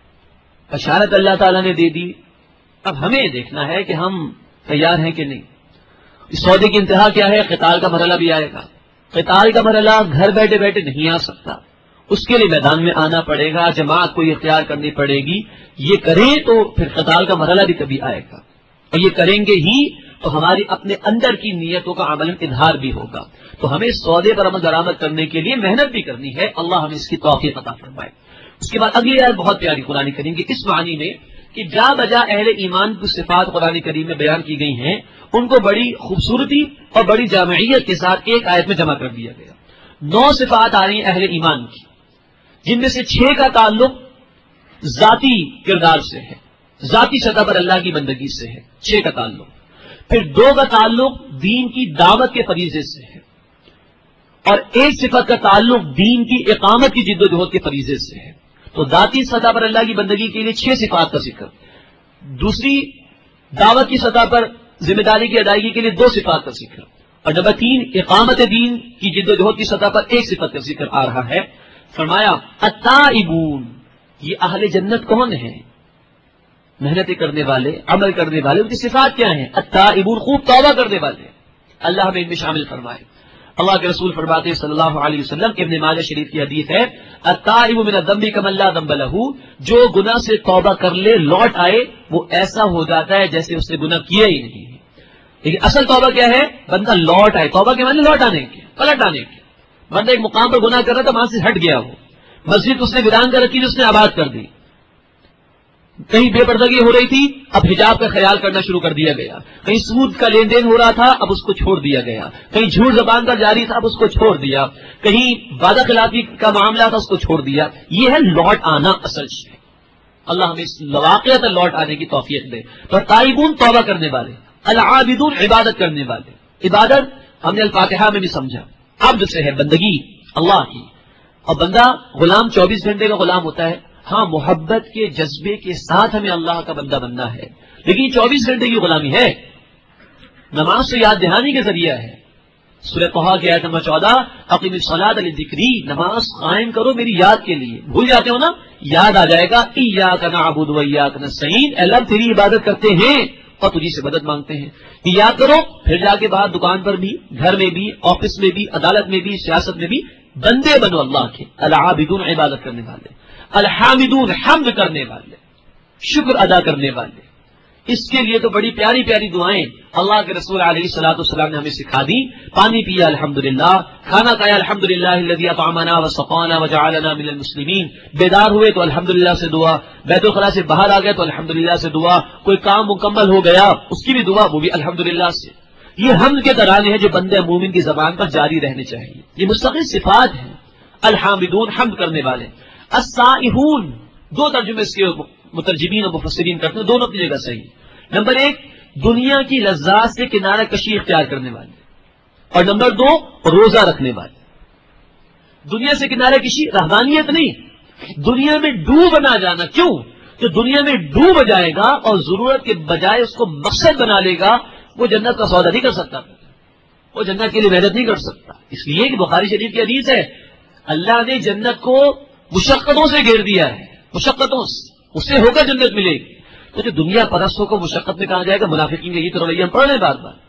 بشارت اللہ تعالیٰ نے دے دی، اب ہمیں دیکھنا ہے کہ ہم تیار ہیں کہ نہیں. اس سودے کی انتہا کیا ہے؟ قتال کا مرحلہ بھی آئے گا. قتال کا مرحلہ گھر بیٹھے بیٹھے نہیں آ سکتا، اس کے لیے میدان میں آنا پڑے گا، جماعت کو اختیار کرنی پڑے گی. یہ کریں تو پھر قتال کا مرحلہ بھی کبھی آئے گا، اور یہ کریں گے ہی تو ہماری اپنے اندر کی نیتوں کا عمل اظہار بھی ہوگا. تو ہمیں سودے پر عمل درآمد کرنے کے لیے محنت بھی کرنی ہے. اللہ ہمیں اس کی توفیق عطا فرمائے. اس کے بعد اگلی آیت بہت پیاری قرآن کریم کی، اس معنی میں کہ جا بجا اہل ایمان کی صفات قرآن کریم میں بیان کی گئی ہیں، ان کو بڑی خوبصورتی اور بڑی جامعیت کے ساتھ ایک آیت میں جمع کر دیا گیا. 9 صفات آ رہی ہیں اہل ایمان کی، جن میں سے 6 کا تعلق ذاتی کردار سے ہے، ذاتی سطح پر اللہ کی بندگی سے ہے، 6 کا تعلق. پھر 2 کا تعلق دین کی دعوت کے فریضے سے ہے، اور 1 صفت کا تعلق دین کی اقامت کی جد و جہد کے فریضے سے ہے. تو ذاتی سطح پر اللہ کی بندگی کے لیے 6 صفات کا ذکر. دوسری دعوت کی سطح پر ذمہ داری کی ادائیگی کے لیے 2 صفات کا ذکر. اور نمبر 3 اقامت دین کی جد و جہد کی سطح پر 1 صفت کا ذکر آ رہا ہے. فرمایا التائبون، یہ اہل جنت کون ہیں؟ محنتیں کرنے والے، عمل کرنے والے، ان کی صفات کیا ہیں؟ التائبون، خوب توبہ کرنے والے، اللہ ہمیں ان میں شامل فرمائے۔ اللہ کے رسول فرماتے ہیں صلی اللہ علیہ وسلم، ابن ماجہ شریف کی حدیث ہے، التائب من الذنب کمن لا ذنب له، جو گناہ سے توبہ کر لے لوٹ آئے وہ ایسا ہو جاتا ہے جیسے اس نے گناہ کیا ہی نہیں ہے۔ لیکن اصل توبہ کیا ہے؟ بندہ لوٹ آئے، توبہ کے معنی لوٹ آنے کے، پلٹ آنے کے۔ بندہ ایک مقام پر گناہ کر رہا تھا، وہاں سے ہٹ گیا، وہ مسجد اس نے ویران کر رکھی تھی، اس نے آباد کر دی، کہیں بے پردگی ہو رہی تھی، اب حجاب کا خیال کرنا شروع کر دیا گیا، کہیں سود کا لین دین ہو رہا تھا، اب اس کو چھوڑ دیا گیا، کہیں جھوٹ زبان کا جاری تھا، اب اس کو چھوڑ دیا، کہیں وعدہ خلافی کا معاملہ تھا، اس کو چھوڑ دیا۔ یہ ہے لوٹ آنا اصل سے۔ اللہ ہمیں اس واقعہ تک لوٹ آنے کی توفیق دے۔ تو تائبون توبہ کرنے والے، العابدون عبادت کرنے والے۔ عبادت ہم نے الفاتحہ میں بھی سمجھا، عبد سے ہے، بندگی اللہ کی، اور بندہ غلام 24 گھنٹے کا غلام ہوتا ہے۔ ہاں، محبت کے جذبے کے ساتھ ہمیں اللہ کا بندہ بننا ہے، لیکن 24 گھنٹے کی غلامی ہے۔ نماز سے یاد دہانی کے ذریعہ ہے۔ سورہ طہ کی آیت نمبر 14، اقیم الصلاۃ لذکری، نماز قائم کرو میری یاد کے لیے۔ بھول جاتے ہو نا، یاد آ جائے گا، ایاک نعبد و ایاک نستعین، اللہ تیری عبادت کرتے ہیں اور تجھی سے مدد مانگتے ہیں۔ یہ یاد کرو، پھر جا کے بعد دکان پر بھی، گھر میں بھی، آفس میں بھی، عدالت میں بھی، سیاست میں بھی بندے بنو اللہ کے۔ العابدون عبادت کرنے والے، الحامدون حمد کرنے والے، شکر ادا کرنے والے۔ اس کے لیے تو بڑی پیاری پیاری دعائیں اللہ کے رسول علیہ الصلوۃ والسلام نے ہمیں سکھا دی۔ پانی پیا الحمدللہ، کھانا کھایا الحمدللہ الذی اطعمنا وسقانا وجعلنا من المسلمین، بیدار ہوئے تو الحمدللہ سے دعا، بیت الخلاء سے باہر آ گئے تو الحمدللہ سے دعا، کوئی کام مکمل ہو گیا اس کی بھی دعا، وہ بھی الحمدللہ سے۔ یہ حمد کے ترانے ہیں جو بندے مومن کی زبان پر جاری رہنے چاہیے، یہ مستقل صفات ہیں۔ الحامدون حمد کرنے والے، السائحون، دو ترجمے اس کے مترجمین اور مفسرین کرتے ہیں، دونوں کی جگہ صحیح۔ نمبر 1، دنیا کی لذات سے کنارہ کشی اختیار کرنے والے، اور نمبر 2، روزہ رکھنے والے۔ دنیا سے کنارہ کشی رہبانیت نہیں، دنیا میں ڈوب نہ جانا۔ کیوں؟ کہ دنیا میں ڈوب جائے گا اور ضرورت کے بجائے اس کو مقصد بنا لے گا، وہ جنت کا سودا نہیں کر سکتا، وہ جنت کے لیے محنت نہیں کر سکتا۔ اس لیے کہ بخاری شریف کی حدیث ہے، اللہ نے جنت کو مشقتوں سے گھیر دیا ہے، مشقتوں سے، اس سے ہو کر جنت ملے گی۔ تو جو دنیا پرستوں کو مشقت میں کہا جائے گا، منافقین کا یہ تو رویہ ہم پڑھ رہے ہیں بار بار۔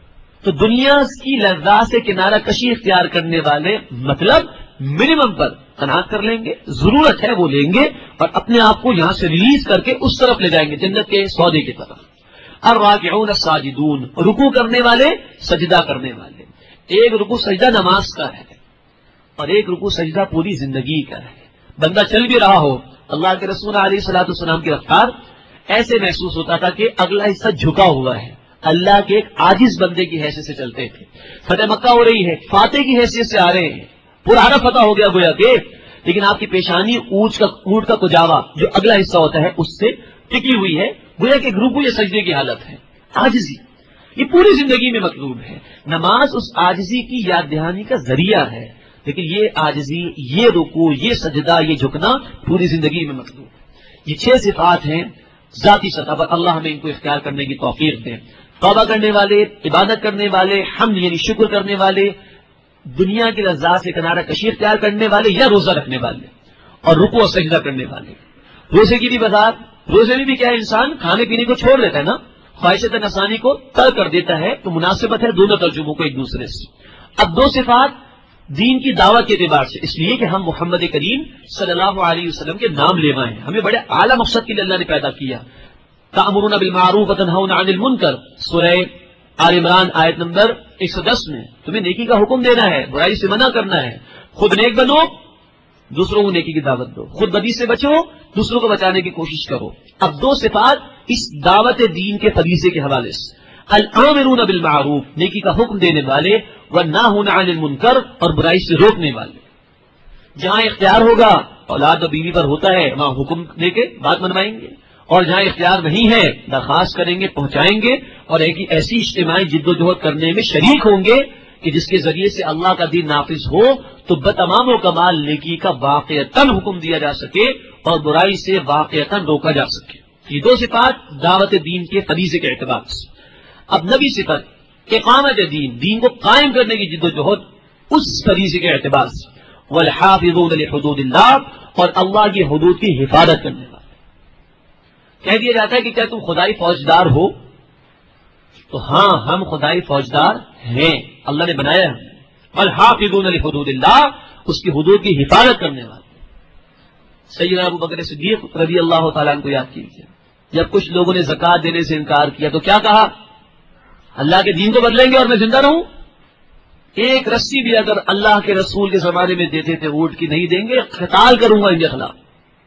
تو دنیا کی لذات سے کنارہ کشی اختیار کرنے والے، مطلب منیمم پر قناعت کر لیں گے، ضرورت ہے وہ لیں گے، اور اپنے آپ کو یہاں سے ریلیز کر کے اس طرف لے جائیں گے، جنت کے سودے کی طرف۔ الراکعون الساجدون، رکوع کرنے والے، سجدہ کرنے والے۔ ایک رکوع سجدہ نماز کا ہے، اور ایک رکوع سجدہ پوری زندگی کا ہے۔ بندہ چل بھی رہا ہو، اللہ کے رسول علیہ الصلوۃ والسلام کی رفتار ایسے محسوس ہوتا تھا کہ اگلا حصہ جھکا ہوا ہے، اللہ کے ایک عاجز بندے کی حیثیت سے چلتے تھے۔ فتح مکہ ہو رہی ہے، فاتح کی حیثیت سے آ رہے ہیں، پورا عرب فتح ہو گیا گویا کہ، لیکن آپ کی پیشانی اونٹ کا کجاوا جو اگلا حصہ ہوتا ہے اس سے ٹکی ہوئی ہے، گویا کہ رکوع یا سجدے کی حالت ہے، عاجزی۔ یہ پوری زندگی میں مطلوب ہے۔ نماز اس عاجزی کی یاد دہانی کا ذریعہ ہے، لیکن یہ عاجزی، یہ رکوع، یہ سجدہ، یہ جھکنا پوری زندگی میں مطلوب ہے۔ یہ 6 صفات ہیں ذاتی سطح پر، اللہ ہمیں ان کو اختیار کرنے کی توفیق دے۔ توبہ کرنے والے، عبادت کرنے والے، حمد یعنی شکر کرنے والے، دنیا کی لذات سے کنارہ کشی اختیار کرنے والے یا روزہ رکھنے والے، اور رکوع اور سجدہ کرنے والے۔ روزے کی بھی وضاحت، روزے میں بھی کیا ہے، انسان کھانے پینے کو چھوڑ دیتا ہے نا، خواہشات نفسانی کو ترک کر دیتا ہے، تو مناسبت ہے دونوں ترجموں کو ایک دوسرے سے۔ اب 2 صفات دین کی دعوت کے اعتبار سے، اس لیے کہ ہم محمد کریم صلی اللہ علیہ وسلم کے نام لیوائے ہیں، ہمیں بڑے اعلیٰ مقصد کے لیے اللہ نے پیدا کیا۔ تأمرون بالمعروف وتنہون عن المنکر، سورہ آل عمران آیت نمبر 110 میں تمہیں نیکی کا حکم دینا ہے، برائی سے منع کرنا ہے، خود نیک بنو، دوسروں کو نیکی کی دعوت دو، خود بدی سے بچو، دوسروں کو بچانے کی کوشش کرو۔ اب 2 صفات اس دعوت دین کے فریضے کے حوالے سے، الآمرون بالمعروف، نیکی کا حکم دینے والے، والناہون عن المنکر، اور برائی سے روکنے والے۔ جہاں اختیار ہوگا اولاد و بیوی پر ہوتا ہے، وہاں حکم دے کے بات منوائیں گے، اور جہاں اختیار نہیں ہے درخواست کریں گے، پہنچائیں گے، اور ایسی اجتماعی جد و جہد کرنے میں شریک ہوں گے کہ جس کے ذریعے سے اللہ کا دین نافذ ہو، تو بتمام و کمال نیکی کا واقعتاً حکم دیا جا سکے اور برائی سے واقعتاً روکا جا سکے۔ یہ 2 صفات دعوت دین کے فریضے کے اعتبار سے۔ اب نبی صفت اقامت دین، دین کو قائم کرنے کی جد و جہد اس فریضے کے اعتبار سے، والحافظون لحدود اللہ، اور اللہ کی حدود کی حفاظت کرنے والے۔ کہہ دیا جاتا ہے کہ کیا تم خدائی فوجدار ہو؟ تو ہاں ہم خدائی فوجدار ہیں، اللہ نے بنایا ہے، والحافظون لحدود اللہ، اس کی حدود کی حفاظت کرنے والے۔ سیدنا ابو بکر صدیق رضی اللہ تعالیٰ عنہ کو یاد کیجیے، جب کچھ لوگوں نے زکوٰۃ دینے سے انکار کیا تو کیا کہا؟ اللہ کے دین کو بدلیں گے اور میں زندہ رہوں؟ ایک رسی بھی اگر اللہ کے رسول کے زمانے میں دیتے تھے اونٹ کی نہیں دیں گے، قتال کروں گا ان کے خلاف۔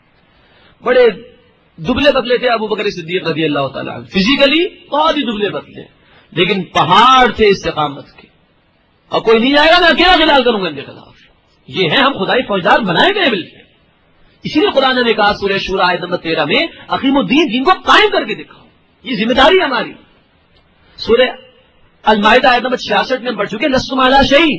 بڑے دبلے پتلے تھے ابو بکر صدیق رضی اللہ تعالیٰ عنہ، فزیکلی بہت ہی دبلے پتلے، لیکن پہاڑ تھے استقامت کے، اور کوئی نہیں جائے گا میں اکیلا قتال کروں گا ان کے خلاف۔ یہ ہے ہم خدائی فوجدار بنائے گئے مل کے۔ اسی لیے خدا نے کہا سورہ شورى آیت نمبر 13 میں اقیم الدین، دین کو قائم کر کے دکھاؤ، یہ ذمہ داری ہے ہماری۔ سورہ المائدہ آیت نمبر 66 میں ہم پڑھ چکے لستم علی شیء،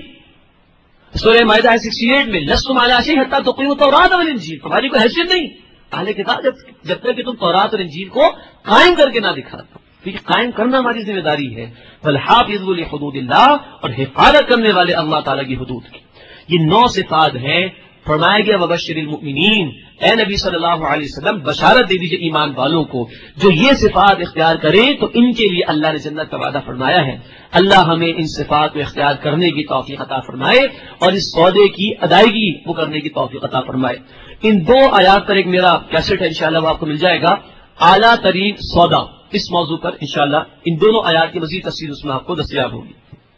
سورہ مائدہ آیت 68 میں لستم علی شیء حتی تقیموا التوراۃ والانجیل، تمہاری کوئی حیثیت نہیں اہل کتاب جب تک کہ تم تورات اور انجیل کو قائم کر کے نہ دکھا دو، کیونکہ قائم کرنا ہماری ذمہ داری ہے۔ والحافظون لحدود اللہ، اور حفاظت کرنے والے اللہ تعالیٰ کی حدود کی۔ یہ 9 صفات ہیں۔ فرمایا گیا وبشر المؤمنین، اے نبی صلی اللہ علیہ وسلم بشارت دے دیجئے ایمان والوں کو، جو یہ صفات اختیار کریں تو ان کے لیے اللہ نے جنت کا وعدہ فرمایا ہے۔ اللہ ہمیں ان صفات کو اختیار کرنے کی توفیق عطا فرمائے اور اس سودے کی ادائیگی وہ کرنے کی توفیق عطا فرمائے۔ ان 2 آیات پر ایک میرا کیسٹ ہے، انشاءاللہ وہ آپ کو مل جائے گا، اعلیٰ ترین سودا، اس موضوع پر انشاءاللہ ان دونوں آیات کی مزید تفصیل اس میں آپ کو دستیاب ہوگی۔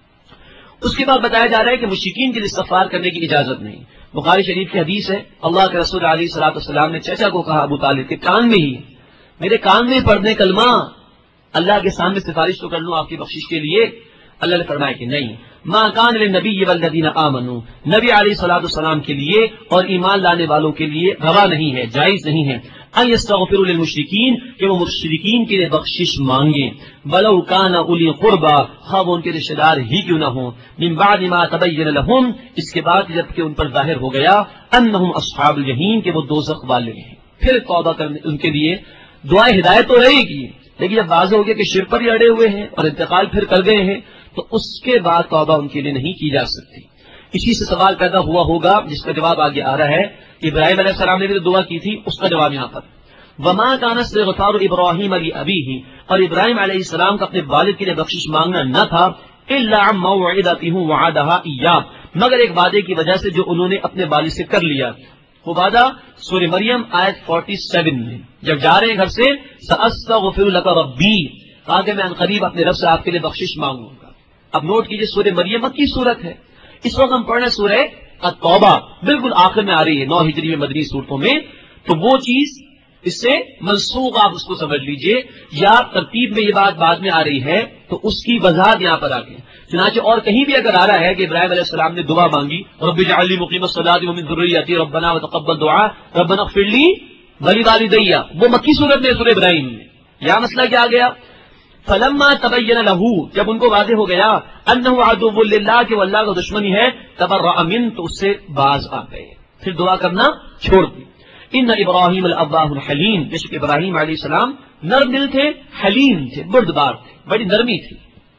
اس کے بعد بتایا جا رہا ہے کہ مشرکین کے لیے استغفار کرنے کی اجازت نہیں۔ بخاری شریف کی حدیث ہے، اللہ کے رسول علیہ الصلوۃ والسلام نے چچا کو کہا ابو طالب کے کان میں ہی، میرے کان میں پڑھ دیں کلمہ، اللہ کے سامنے سفارش تو کر لوں آپ کی بخشش کے لیے۔ اللہ نے فرمایا کہ نہیں، ما کان للنبی والذین آمنوا، نبی علیہ الصلوۃ والسلام کے لیے اور ایمان لانے والوں کے لیے روا نہیں ہے، جائز نہیں ہے ان یستغفروا للمشرکین، کہ وہ مشرکین کے لیے بخشش مانگیں، ولو کان اولی قربا، خواہ وہ ان کے رشتہ دار ہی کیوں نہ ہوں، من بعد ما تبین لهم، اس کے بعد جب کہ ان پر ظاہر ہو گیا انہم اصحاب الجحیم، کہ وہ دوزخ والے ہیں۔ پھر توبہ کرنے ان کے لیے دعائے ہدایت تو رہے گی، لیکن جب واضح ہو گیا کہ شرک پر ہی اڑے ہوئے ہیں اور انتقال پھر کر گئے ہیں تو اس کے بعد توبہ ان کے لیے نہیں کی جا سکتی۔ اسی سے سوال پیدا ہوا ہوگا جس کا جواب آگے آ رہا ہے، ابراہیم علیہ السلام نے بھی دعا کی تھی، اس کا جواب یہاں پر وما کان استغفار ابراہیم لابیہ، اور ابراہیم علیہ السلام کا اپنے والد کے لیے بخشش مانگنا نہ تھا الا عن موعدتہ وعدہا ایاہ، مگر ایک وعدے کی وجہ سے جو انہوں نے اپنے والد سے کر لیا۔ وہ وعدہ سورہ مریم آیت 47 میں، جب جا رہے ہیں گھر سے ساستغفر لک ربی، کہا کہ میں عنقریب اپنے رب سے آپ کے لیے بخشش مانگوں گا۔ اب نوٹ کیجئے سورہ مریم مکی صورت ہے، اس وقت ہم پڑھ رہے ہیں سورہ التوبہ، بالکل آخر میں آ رہی ہے 9 ہجری میں مدنی صورتوں میں، تو وہ چیز اس سے منسوخ آپ اس کو سمجھ لیجئے، یا ترتیب میں یہ بات بعد میں آ رہی ہے تو اس کی وضاحت یہاں پر آ گئی۔ چنانچہ اور کہیں بھی اگر آ رہا ہے کہ ابراہیم علیہ السلام نے دعا مانگی رب اجعل لی مقیم الصلاۃ ومن ذریتی ربنا وتقبل دعاء ربنا اغفر لی ولوالدی، وہ مکی صورت میں سورہ ابراہیم میں۔ یہاں مسئلہ کیا آ گیا؟ فلما تبین لہ، جب ان کو واضح ہو گیا انہ عدو للہ، کہ وہ اللہ کا دشمنی ہے، تبرأ من، تو اس سے باز آ گئے، پھر دعا کرنا چھوڑ دی۔ ان ابراہیم الاوہ الحلیم، بے شک ابراہیم علیہ السلام نرم دل تھے، حلیم تھے، بردبار تھے، بڑی نرمی تھی۔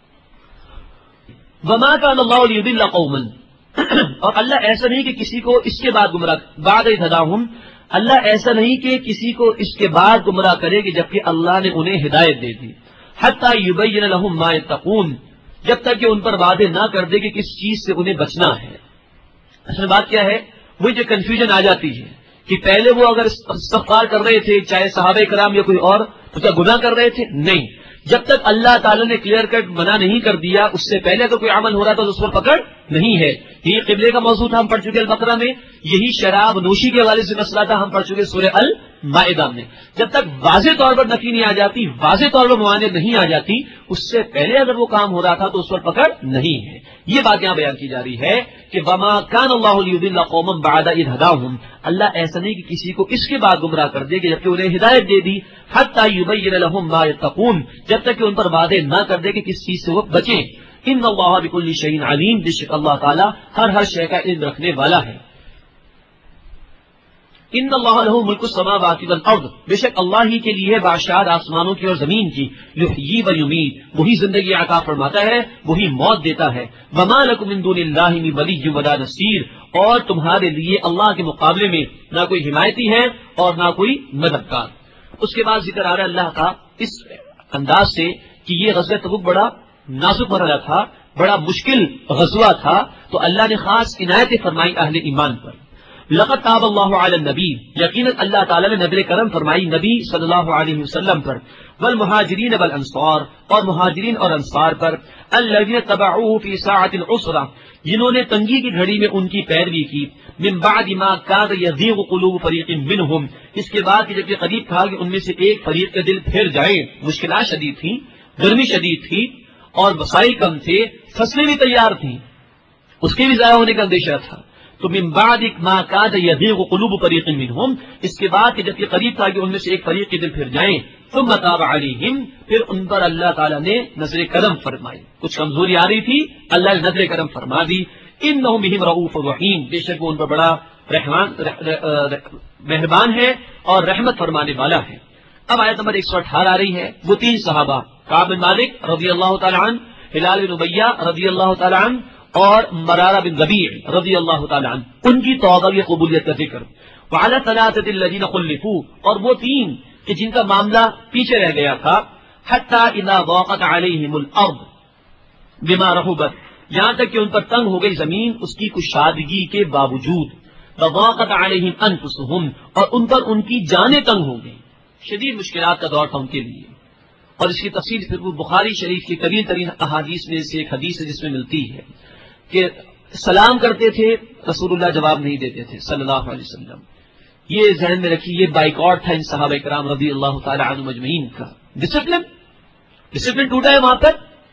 وما کان اللہ لیضل قوما، اور اللہ ایسا نہیں کہ کسی کو اس کے بعد گمراہ، بعد اذ ہداہم، اللہ ایسا نہیں کہ کسی کو اس کے بعد گمراہ کرے کہ جبکہ اللہ نے انہیں ہدایت دے دی، حتی یبین لہم ما یتقون، جب تک کہ ان پر وعدے نہ کر دے کہ کس چیز سے انہیں بچنا ہے۔ اصل بات کیا ہے، وہ جو کنفیوژن آ جاتی ہے کہ پہلے وہ اگر استغفار کر رہے تھے چاہے صحابہ کرام یا کوئی اور، تو کیا گناہ کر رہے تھے؟ نہیں، جب تک اللہ تعالیٰ نے کلیئر کٹ منع نہیں کر دیا، اس سے پہلے اگر کوئی عمل ہو رہا تھا تو اس پر پکڑ نہیں ہے۔ یہ قبلے کا موضوع تھا، ہم پڑھ چکے البقرہ میں، یہی شراب نوشی کے حوالے سے مسئلہ تھا، ہم پڑھ چکے سورہ المائدہ میں۔ جب تک واضح طور پر نفی نہیں آ جاتی، واضح طور پر موانع نہیں آ جاتی، اس سے پہلے اگر وہ کام ہو رہا تھا تو اس پر پکڑ نہیں ہے۔ یہ بات یہاں بیان کی جا رہی ہے کہ وما کان اللہ لیضل قوما بعد اذ ہداہم، اللہ ایسا نہیں کہ کسی کو اس کے بعد گمراہ کر دے کہ جبکہ انہیں ہدایت دے دی، حتی یبین لہم ما یتقون، جب تک کہ ان پر وعدے نہ کر دے کہ کس چیز سے وہ بچیں۔ ان اللہ بکل شیء علیم، بے شک اللہ تعالیٰ ہر شے کا علم رکھنے والا ہے۔ ان اللہ لہ ملک السماوات والارض، بے شک اللہ ہی کے لیے بادشاہت آسمانوں کی اور زمین کی، یحیی و یمیت، وہی زندگی عطا فرماتا ہے، وہی موت دیتا ہے۔ وما لکم من دون اللہ من ولی ولا نصیر، اور تمہارے لیے اللہ کے مقابلے میں نہ کوئی حمایتی ہے اور نہ کوئی مددگار۔ اس کے بعد ذکر آ رہا ہے اللہ کا اس انداز سے کہ یہ غزوہ تبوک بڑا نازک مرحلہ تھا، بڑا مشکل غزوہ تھا، تو اللہ نے خاص عنایتیں فرمائی اہل ایمان پر. لقد تاب اللہ علی النبی، یقیناً اللہ تعالیٰ نے نظر کرم فرمائی نبی صلی اللہ علیہ وسلم پر، والمہاجرین والانصار، اور مہاجرین اور انصار پر، الذین تبعوہ فی ساعۃ العسرہ، جنہوں نے تنگی کی گھڑی میں ان کی پیروی کی، من بعد ما کاد یزیغ قلوب فریق منہم، اس کے بعد جب یہ قریب تھا کہ ان میں سے ایک فریق کے دل پھر جائیں. مشکلات شدید تھیں، گرمی شدید تھی اور وسائل کم تھے، فصلیں بھی تیار تھیں، اس کے بھی ضائع ہونے کا اندیشہ تھا. تو من بعد ما کاد یزیغ قلوب فریق منہم، اس کے بعد جب یہ قریب تھا کہ ان میں سے ایک فریق کے دل پھر جائیں، ثم تاب علیہم، پھر ان پر اللہ تعالیٰ نے نظر کرم فرمائی. کچھ کمزوری آ رہی تھی، اللہ نے نظر کرم فرما دی. انہ بہم رؤوف رحیم، بے شک وہ ان پر بڑا مہربان ہے اور رحمت فرمانے والا ہے. اب آیت نمبر 118 آ رہی ہے. وہ تین صحابہ کعب بن مالک رضی اللہ تعالیٰ عنہ، ہلال بن امیہ رضی اللہ تعالیٰ عنہ، اور مرارہ بن ربیع رضی اللہ تعالیٰ عنہ، ان کی توبہ کی قبولیت کا ذکر. وعلی ثلاثۃ الذین خلفوا، اور وہ تین کہ جن کا معاملہ پیچھے رہ گیا تھا، حتی اذا ضاقت علیہم الارض بما رحبت، یہاں تک کہ ان پر تنگ ہو گئی زمین اس کی کشادگی کے باوجود. وضاقت علیہم انفسہم، اور ان پر ان کی جانیں تنگ ہو گئی. شدید مشکلات کا دور تھا ان کے لیے. اور اس کی تفصیل پھر بخاری شریف کی طویل ترین احادیث میں سے ایک حدیث ہے جس میں ملتی ہے کہ سلام کرتے تھے، رسول اللہ جواب نہیں دیتے تھے صلی اللہ علیہ وسلم. یہ ذہن میں رکھیے، یہ بائیکاٹ تھا ان صحابہ کرام رضی اللہ تعالی عنہم اجمعین کا. ڈسپلن ٹوٹا ہے وہاں پر،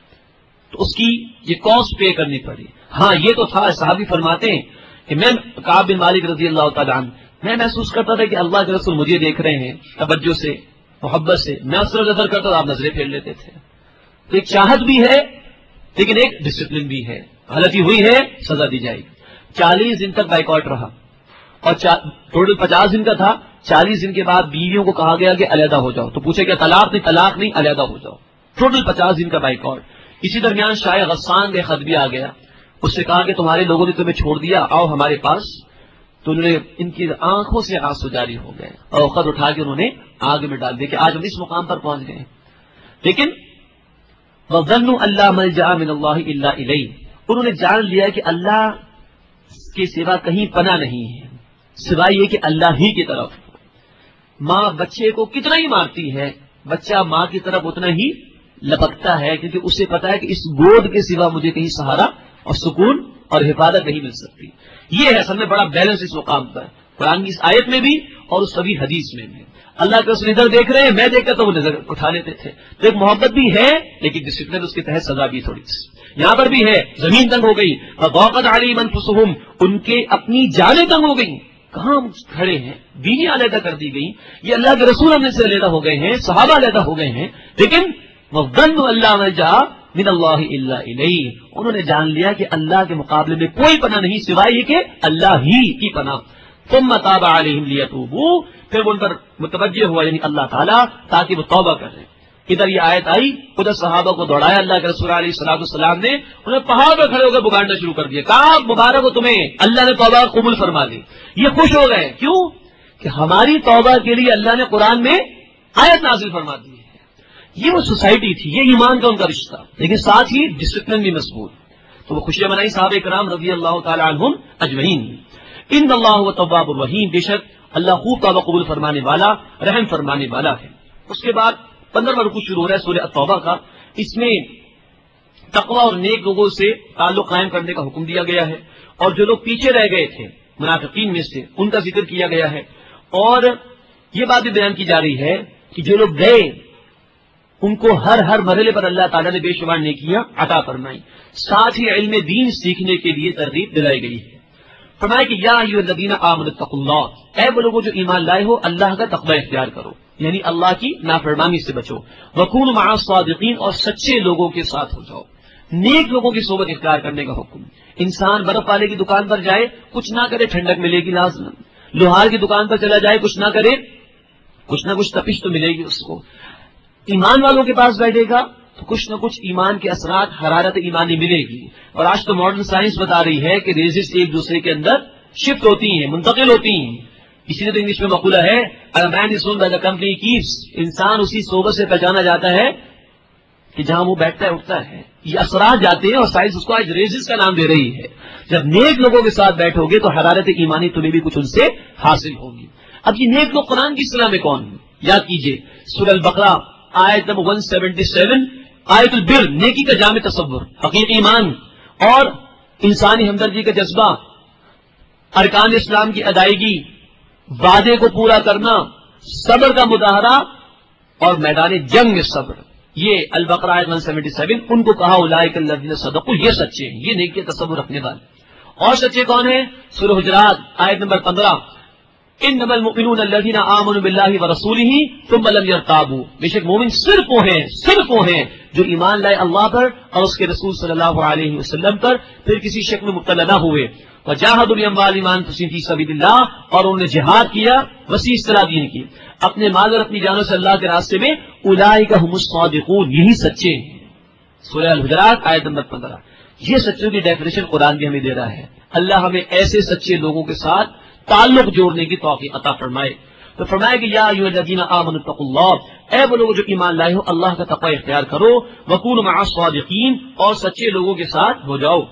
تو اس کی یہ کاسٹ پے کرنی پڑی. ہاں یہ تو تھا، صحابی فرماتے ہیں کہ میں کعب بن مالک رضی اللہ تعالی عنہ، میں محسوس کرتا تھا کہ اللہ کے رسول مجھے دیکھ رہے ہیں توجہ سے، محبت سے. میں اس طرف نظر کرتا تو آپ نظریں پھیر لیتے تھے. تو ایک چاہت بھی ہے لیکن ایک ڈسپلن بھی ہے. غلطی ہوئی ہے سزا دی جائے گی. 40 دن تک بائیکاٹ رہا اور ٹوٹل 50 دن کا تھا. 40 دن کے بعد بیویوں کو کہا گیا کہ علیحدہ ہو جاؤ. تو پوچھے کہ طلاق نہیں، علیحدہ ہو جاؤ. ٹوٹل 50 دن کا بائیکاٹ. اسی درمیان شاہ غسان کا خط بھی آ گیا. اس سے کہا کہ تمہارے لوگوں نے تمہیں چھوڑ دیا، آؤ ہمارے پاس. تو انہوں نے ان کی آنکھوں سے آنسو جاری ہو گئے اور خط اٹھا کے انہوں نے آگ میں ڈال دیا کہ آج ہم اس مقام پر پہنچ گئے. لیکن وَظَنُّوا أَلَّا مَلْجَأَ مِنَ اللَّهِ إِلَّا إِلَيْهِ، انہوں نے جان لیا کہ اللہ کے سوا کہیں پناہ نہیں ہے سوائے یہ کہ اللہ ہی کی طرف. ماں بچے کو کتنا ہی مارتی ہے، بچہ ماں کی طرف اتنا ہی لپکتا ہے، کیونکہ اسے پتا ہے کہ اس گود کے سوا مجھے کہیں سہارا اور سکون اور حفاظت نہیں مل سکتی. یہ ہے اصل میں بڑا بیلنس اس مقام پر، قرآن کی اس آیت میں بھی اور اس سبھی حدیث میں بھی. اللہ کے اس نظر دیکھ رہے ہیں، میں دیکھتا تو وہ نظر اٹھا لیتے تھے. تو ایک محبت بھی ہے لیکن ڈسپلن اس کے تحت سزا بھی تھوڑی سی. یہاں پر بھی ہے، زمین تنگ ہو گئی، وضاقت علیہم انفسہم، ان کے اپنی جانیں تنگ ہو گئی. کہاں ہم کھڑے ہیں، بیوی علیحدہ کر دی گئی، یہ اللہ کے رسول ہم سے علیحدہ ہو گئے ہیں، صحابہ علیحدہ ہو گئے ہیں، لیکن وَظَنُّوا أَلَّا مَلْجَأَ مِنَ اللَّهِ إِلَّا إِلَيْهِ، انہوں نے جان لیا کہ اللہ کے مقابلے میں کوئی پناہ نہیں سوائے یہ کہ اللہ ہی کی پناہ. ثُمَّ تَابَ عَلَيْهِمْ لِيَتُوبُوا، پھر وہ ان پر متوجہ ہوا یعنی اللہ تعالیٰ تاکہ وہ توبہ کر لیں. ادھر یہ آیت آئی، ادھر صحابہ کو دوڑایا اللہ کے رسول علیہ السلام نے، انہیں پہاڑ پر کھڑے ہو کر بگاڑنا شروع کر دیا. کہا مبارک ہو تمہیں، اللہ نے توبہ قبول فرما لی. یہ خوش ہو گئے، کیوں کہ ہماری توبہ کے لیے اللہ نے قرآن میں آیت نازل فرما دی ہے. یہ وہ سوسائٹی تھی، یہ ایمان کا ان کا رشتہ، لیکن ساتھ ہی ڈسپلن بھی مضبوط. تو وہ خوشیاں منائی صحابہ کرام رضی اللہ تعالی عنہم اجمعین. ان اللہ هو التواب الرحیم، بے شک اللہ خوب توبہ قبول فرمانے والا، رحم فرمانے والا ہے. اس کے بعد 15واں رکوع شروع ہو رہا ہے سورہ التوبہ کا. اس میں تقوی اور نیک لوگوں سے تعلق قائم کرنے کا حکم دیا گیا ہے، اور جو لوگ پیچھے رہ گئے تھے منافقین میں سے ان کا ذکر کیا گیا ہے. اور یہ بات بھی بیان کی جا رہی ہے کہ جو لوگ گئے ان کو ہر مرحلے پر اللہ تعالیٰ نے بے شمار نیکیاں عطا فرمائی. ساتھ ہی علم دین سیکھنے کے لیے ترغیب دلائی گئی ہے. فرمایا کہ یا ایھا الذین آمنوا اتقوا اللہ، اے وہ لوگوں جو ایمان لائے ہو اللہ کا تقوی اختیار کرو، یعنی اللہ کی نافرمانی سے بچو. وکونوا مع الصادقین، اور سچے لوگوں کے ساتھ ہو جاؤ. نیک لوگوں کی صحبت اختیار کرنے کا حکم. انسان برف والے کی دکان پر جائے کچھ نہ کرے ٹھنڈک ملے گی لازم، لوہار کی دکان پر چلا جائے کچھ نہ کرے کچھ نہ کچھ تپش تو ملے گی اس کو. ایمان والوں کے پاس بیٹھے گا تو کچھ نہ کچھ ایمان کے اثرات، حرارت ایمانی ملے گی. اور آج تو ماڈرن سائنس بتا رہی ہے کہ ریزز ایک دوسرے کے اندر شفٹ ہوتی ہیں، منتقل ہوتی ہیں. اسی لیے تو انگلش میں مقولہ ہے اگر man is known by the company keeps, انسان اسی صحبت سے پہچانا جاتا ہے کہ جہاں وہ بیٹھتا ہے اٹھتا ہے. یہ اثرات جاتے ہیں اور سائنس اس کو آج ریزز کا نام دے رہی ہے. جب نیک لوگوں کے ساتھ بیٹھو گے تو حرارت ایمانی تمہیں بھی کچھ ان سے حاصل ہوگی. اب یہ نیک لوگ قرآن کی اصطلاح میں کون ہیں؟ یاد کیجئے سورہ البقرہ آیت نمبر 177، آیت البر، نیکی کا جامع تصور، حقیقی ایمان اور انسانی ہمدردی کا جذبہ، ارکان اسلام کی ادائیگی، وعدے کو پورا کرنا، صبر کا مظاہرہ اور میدان جنگ میں صبر. یہ البقرہ آیت 177 ان کو کہا اولئک الذین صدقوا، یہ سچے ہیں، یہ نیکی کا تصور رکھنے والے. اور سچے کون ہیں؟ سورہ حجرات آیت نمبر 15، انما المؤمنون الذین آمنوا باللہ ورسولہ ثم لم یرتابوا، بے شک مومن صرف وہ ہیں جو ایمان لائے اللہ پر اور اس کے رسول صلی اللہ علیہ وسلم پر، پھر کسی شک میں مبتلا نہ ہوئے. وجاہدوا باموالہم وانفسہم فی سبیل اللہ، اور انہوں نے جہاد کیا وسیع اصطلاح دین کی اپنے مال اور اپنی جانوں سے اللہ کے راستے میں. اولئک هم الصادقون، یہی سچے ہیں. سورہ الحجرات آیت نمبر 15. یہ سچوں کی ڈیفینیشن قرآن بھی ہمیں دے رہا ہے. اللہ ہمیں ایسے سچے لوگوں کے ساتھ تعلق جوڑنے کی توفیق عطا فرمائے. تو فرمایا کہ یا ایھا الذین آمنوا اتقوا اللہ، اے وہ لوگ جو ایمان لائے ہو اللہ کا تقوی اختیار کرو. وکونوا مع الصادقین، اور سچے لوگوں کے ساتھ ہو جاؤ.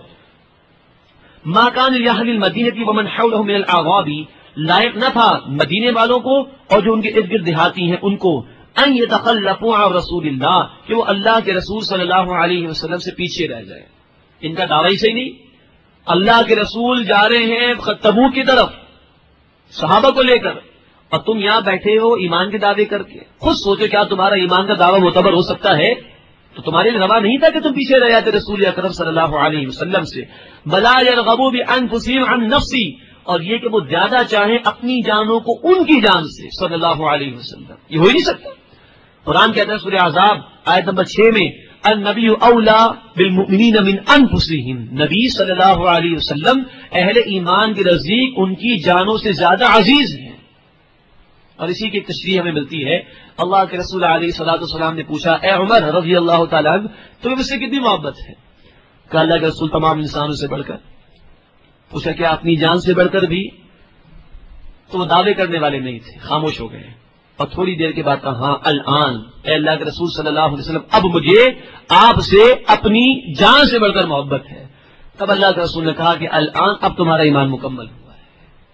ما کان لاہل المدینہ ومن حولهم من الاعراب، لائق نہ تھا مدینے والوں کو اور جو ان کے ارد گرد دیہاتی ہیں ان کو، ان یتخلفوا عن رسول اللہ، کہ وہ اللہ کے رسول صلی اللہ علیہ وسلم سے پیچھے رہ جائے. ان کا دعویٰ ہی صحیح نہیں. اللہ کے رسول جا رہے ہیں تبوک کی طرف صحابہ کو لے کر، اور تم یہاں بیٹھے ہو ایمان کے دعوے کر کے. خود سوچو کیا تمہارا ایمان کا دعویٰ معتبر ہو سکتا ہے؟ تو تمہارے لیے روا نہیں تھا کہ تم پیچھے رہ جاتے رسول اکرم صلی اللہ علیہ وسلم سے. بلا یرغبوا بانفسہم عن نفسی، اور یہ کہ وہ زیادہ چاہیں اپنی جانوں کو ان کی جان سے صلی اللہ علیہ وسلم. یہ ہو ہی نہیں سکتا. قرآن کہتا ہے سورہ احزاب آیت نمبر 6 میں، النبی اولا بالمؤمنین من انفسہم، نبی صلی اللہ علیہ وسلم اہل ایمان کے نزدیک ان کی جانوں سے زیادہ عزیز ہیں. اور اسی کی تشریح ہمیں ملتی ہے. اللہ کے رسول علیہ الصلوۃ والسلام نے پوچھا، اے عمر رضی اللہ تعالیٰ عنہ، تمہیں مجھ سے کتنی محبت ہے؟ کہ اللہ کے رسول تمام انسانوں سے بڑھ کر. پوچھا کیا اپنی جان سے بڑھ کر بھی؟ تو وہ دعوے کرنے والے نہیں تھے، خاموش ہو گئے. اور تھوڑی دیر کے بعد کہا، ہاں الان اے اللہ کے رسول صلی اللہ علیہ وسلم، اب مجھے آپ سے اپنی جان سے بڑھ کر محبت ہے. تب اللہ کے رسول نے کہا کہ الان اب تمہارا ایمان مکمل ہوا ہے.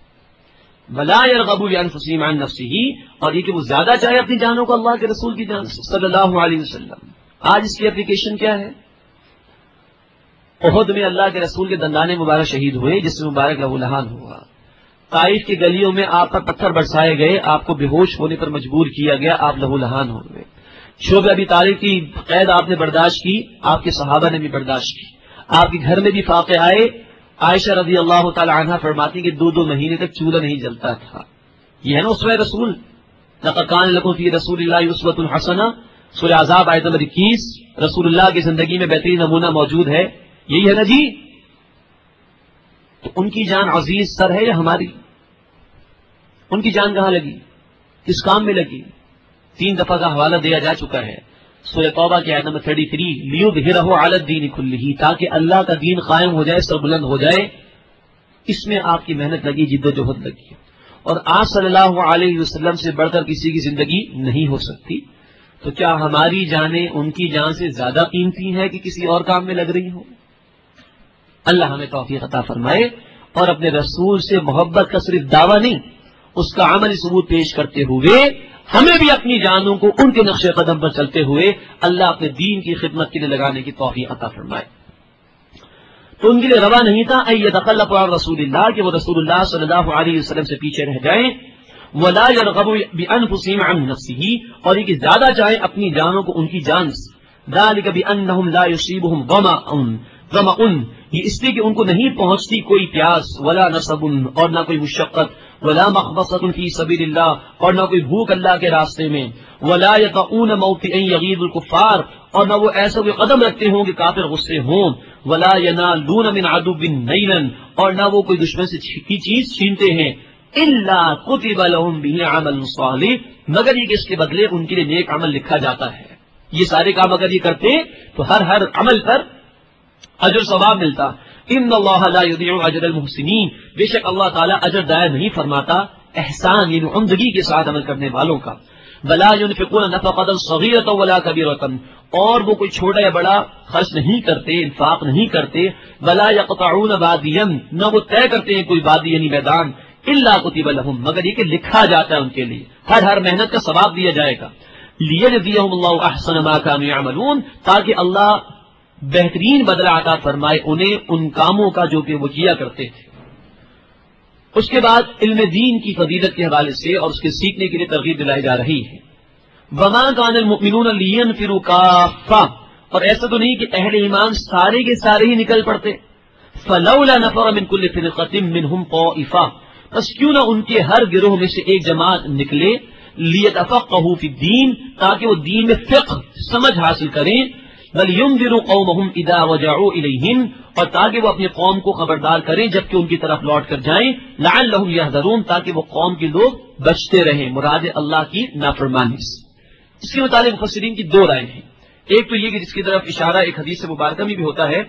ولا یرغبوا بانفسہم عن نفسہ، اور یہ کہ وہ زیادہ چاہے اپنی جانوں کو اللہ کے رسول کی جان سے صلی اللہ علیہ وسلم. آج اس کی اپلیکیشن کیا ہے؟ احد میں اللہ کے رسول کے دندان مبارک شہید ہوئے، جس میں مبارک لہو لہان ہوا. طائف کی گلیوں میں آپ پر پتھر برسائے گئے، آپ کو بے ہوش ہونے پر مجبور کیا گیا، آپ لہو لہان ہو گئے. شعبہ ابی طالب کی قید آپ نے برداشت کی، آپ کے صحابہ نے بھی برداشت کی. آپ کے گھر میں بھی فاقے آئے. عائشہ رضی اللہ تعالی عنہا فرماتی کہ 2 مہینے تک چولہا نہیں جلتا تھا. یہ ہے نا اسوہ رسول، لقد کان لکم فی رسول اللہ اسوۃ حسنہ، سورہ احزاب آیت نمبر 21. رسول اللہ کی زندگی میں بہترین نمونہ موجود ہے، یہی ہے نا جی. تو ان کی جان عزیز سر ہے یا ہماری؟ ان کی جان کہاں لگی؟ کس کام میں لگی؟ 3 دفعہ کا حوالہ دیا جا چکا ہے. سورہ توبہ کی آیت نمبر 33، لیظہرہ علی الدین کلہ، تاکہ اللہ کا دین قائم ہو جائے، سربلند ہو جائے. اس میں آپ کی محنت لگی، جد و جہد لگی. اور آپ صلی اللہ علیہ وسلم سے بڑھ کر کسی کی زندگی نہیں ہو سکتی. تو کیا ہماری جانیں ان کی جان سے زیادہ قیمتی ہیں کہ کسی اور کام میں لگ رہی ہوں؟ اللہ ہمیں توفیق عطا فرمائے. اور اپنے رسول سے محبت کا صرف دعویٰ نہیں، اس کا عملی ثبوت پیش کرتے ہوئے ہمیں بھی اپنی جانوں کو ان کے نقش قدم پر چلتے ہوئے اللہ اپنے دین کی خدمت کے لیے لگانے کی توفیق عطا فرمائے. تو ان کے لیے روا نہیں تھا ان یتخلفوا عن رسول اللہ، کہ وہ رسول اللہ صلی اللہ علیہ وسلم سے پیچھے رہ جائیں. ولا یرغبوا بانفسہم عن نفسہ، اور یہ کہ زیادہ چاہیں اپنی جانوں کو ان کی جان سے. ذلک بانہم لا یصیبہم ظمأ، یہ اس لیے کہ ان کو نہیں پہنچتی کوئی پیاس، ولا نصب، اور نہ کوئی مشقت، ولا مخمصۃ فی سبیل اللہ، اور نہ کوئی بھوک اللہ کے راستے میں، ولا یطؤون موطئا یغیظ الکفار، اور نہ وہ ایسا کوئی قدم رکھتے ہوں کہ کافر غصے ہوں، ولا ینالون من عدو نیلا، اور نہ وہ کوئی دشمن سے کی چیز چھینتے ہیں، الا کتب لهم به عمل صالح، مگر یہ کہ اس کے بدلے ان کے لیے نیک عمل لکھا جاتا ہے. یہ سارے کام اگر یہ کرتے تو ہر عمل پر اجر ثواب ملتا. ان اللہ لا یضیع اجر المحسنین، بے شک اللہ تعالیٰ اجر ضائع نہیں فرماتا احسان یعنی عمدگی کے ساتھ عمل کرنے والوں کا. ولا ينفقون نفقة صغيرة ولا كبيرة، اور وہ کوئی چھوٹا یا بڑا خرچ نہیں کرتے، انفاق نہیں کرتے. ولا يقطعون واديا، نہ وہ طے کرتے ہیں کوئی وادی یعنی میدان. الا كتب لهم، مگر یہ کہ لکھا جاتا ہے ان کے لیے، ہر محنت کا ثواب دیا جائے گا. ليجزيهم الله احسن ما كانوا يعملون، تاکہ اللہ بہترین بدلہ عطا فرمائے انہیں ان کاموں کا جو کہ وہ کیا کرتے تھے. اس کے بعد علم دین کی فضیلت کے حوالے سے اور اس کے سیکھنے کے لیے ترغیب دلائی جا رہی ہے. وما كان المؤمنون لينفروا كافة، اور ایسا تو نہیں کہ اہل ایمان سارے کے سارے ہی نکل پڑتے. فلولا نفر من كل فرقة منهم طائفة، بس کیوں نہ ان کے ہر گروہ میں سے ایک جماعت نکلے. لیتفقهوا في الدین، تاکہ وہ دین میں فقہ سمجھ حاصل کریں. وَلْيُنذِرُوا قَوْمَهُمْ إِذَا رَجَعُوا إِلَيْهِمْ، اور تاکہ وہ اپنی قوم کو خبردار کریں جب کہ ان کی طرف لوٹ کر جائیں. لَعَلَّهُمْ يَحْذَرُونَ، تاکہ وہ قوم کے لوگ بچتے رہیں مراد اللہ کی نافرمانی سے. اس کے متعلق مفسرین کی دو رائے ہیں. ایک تو یہ کہ جس کی طرف اشارہ ایک حدیث مبارکہ میں بھی ہوتا ہے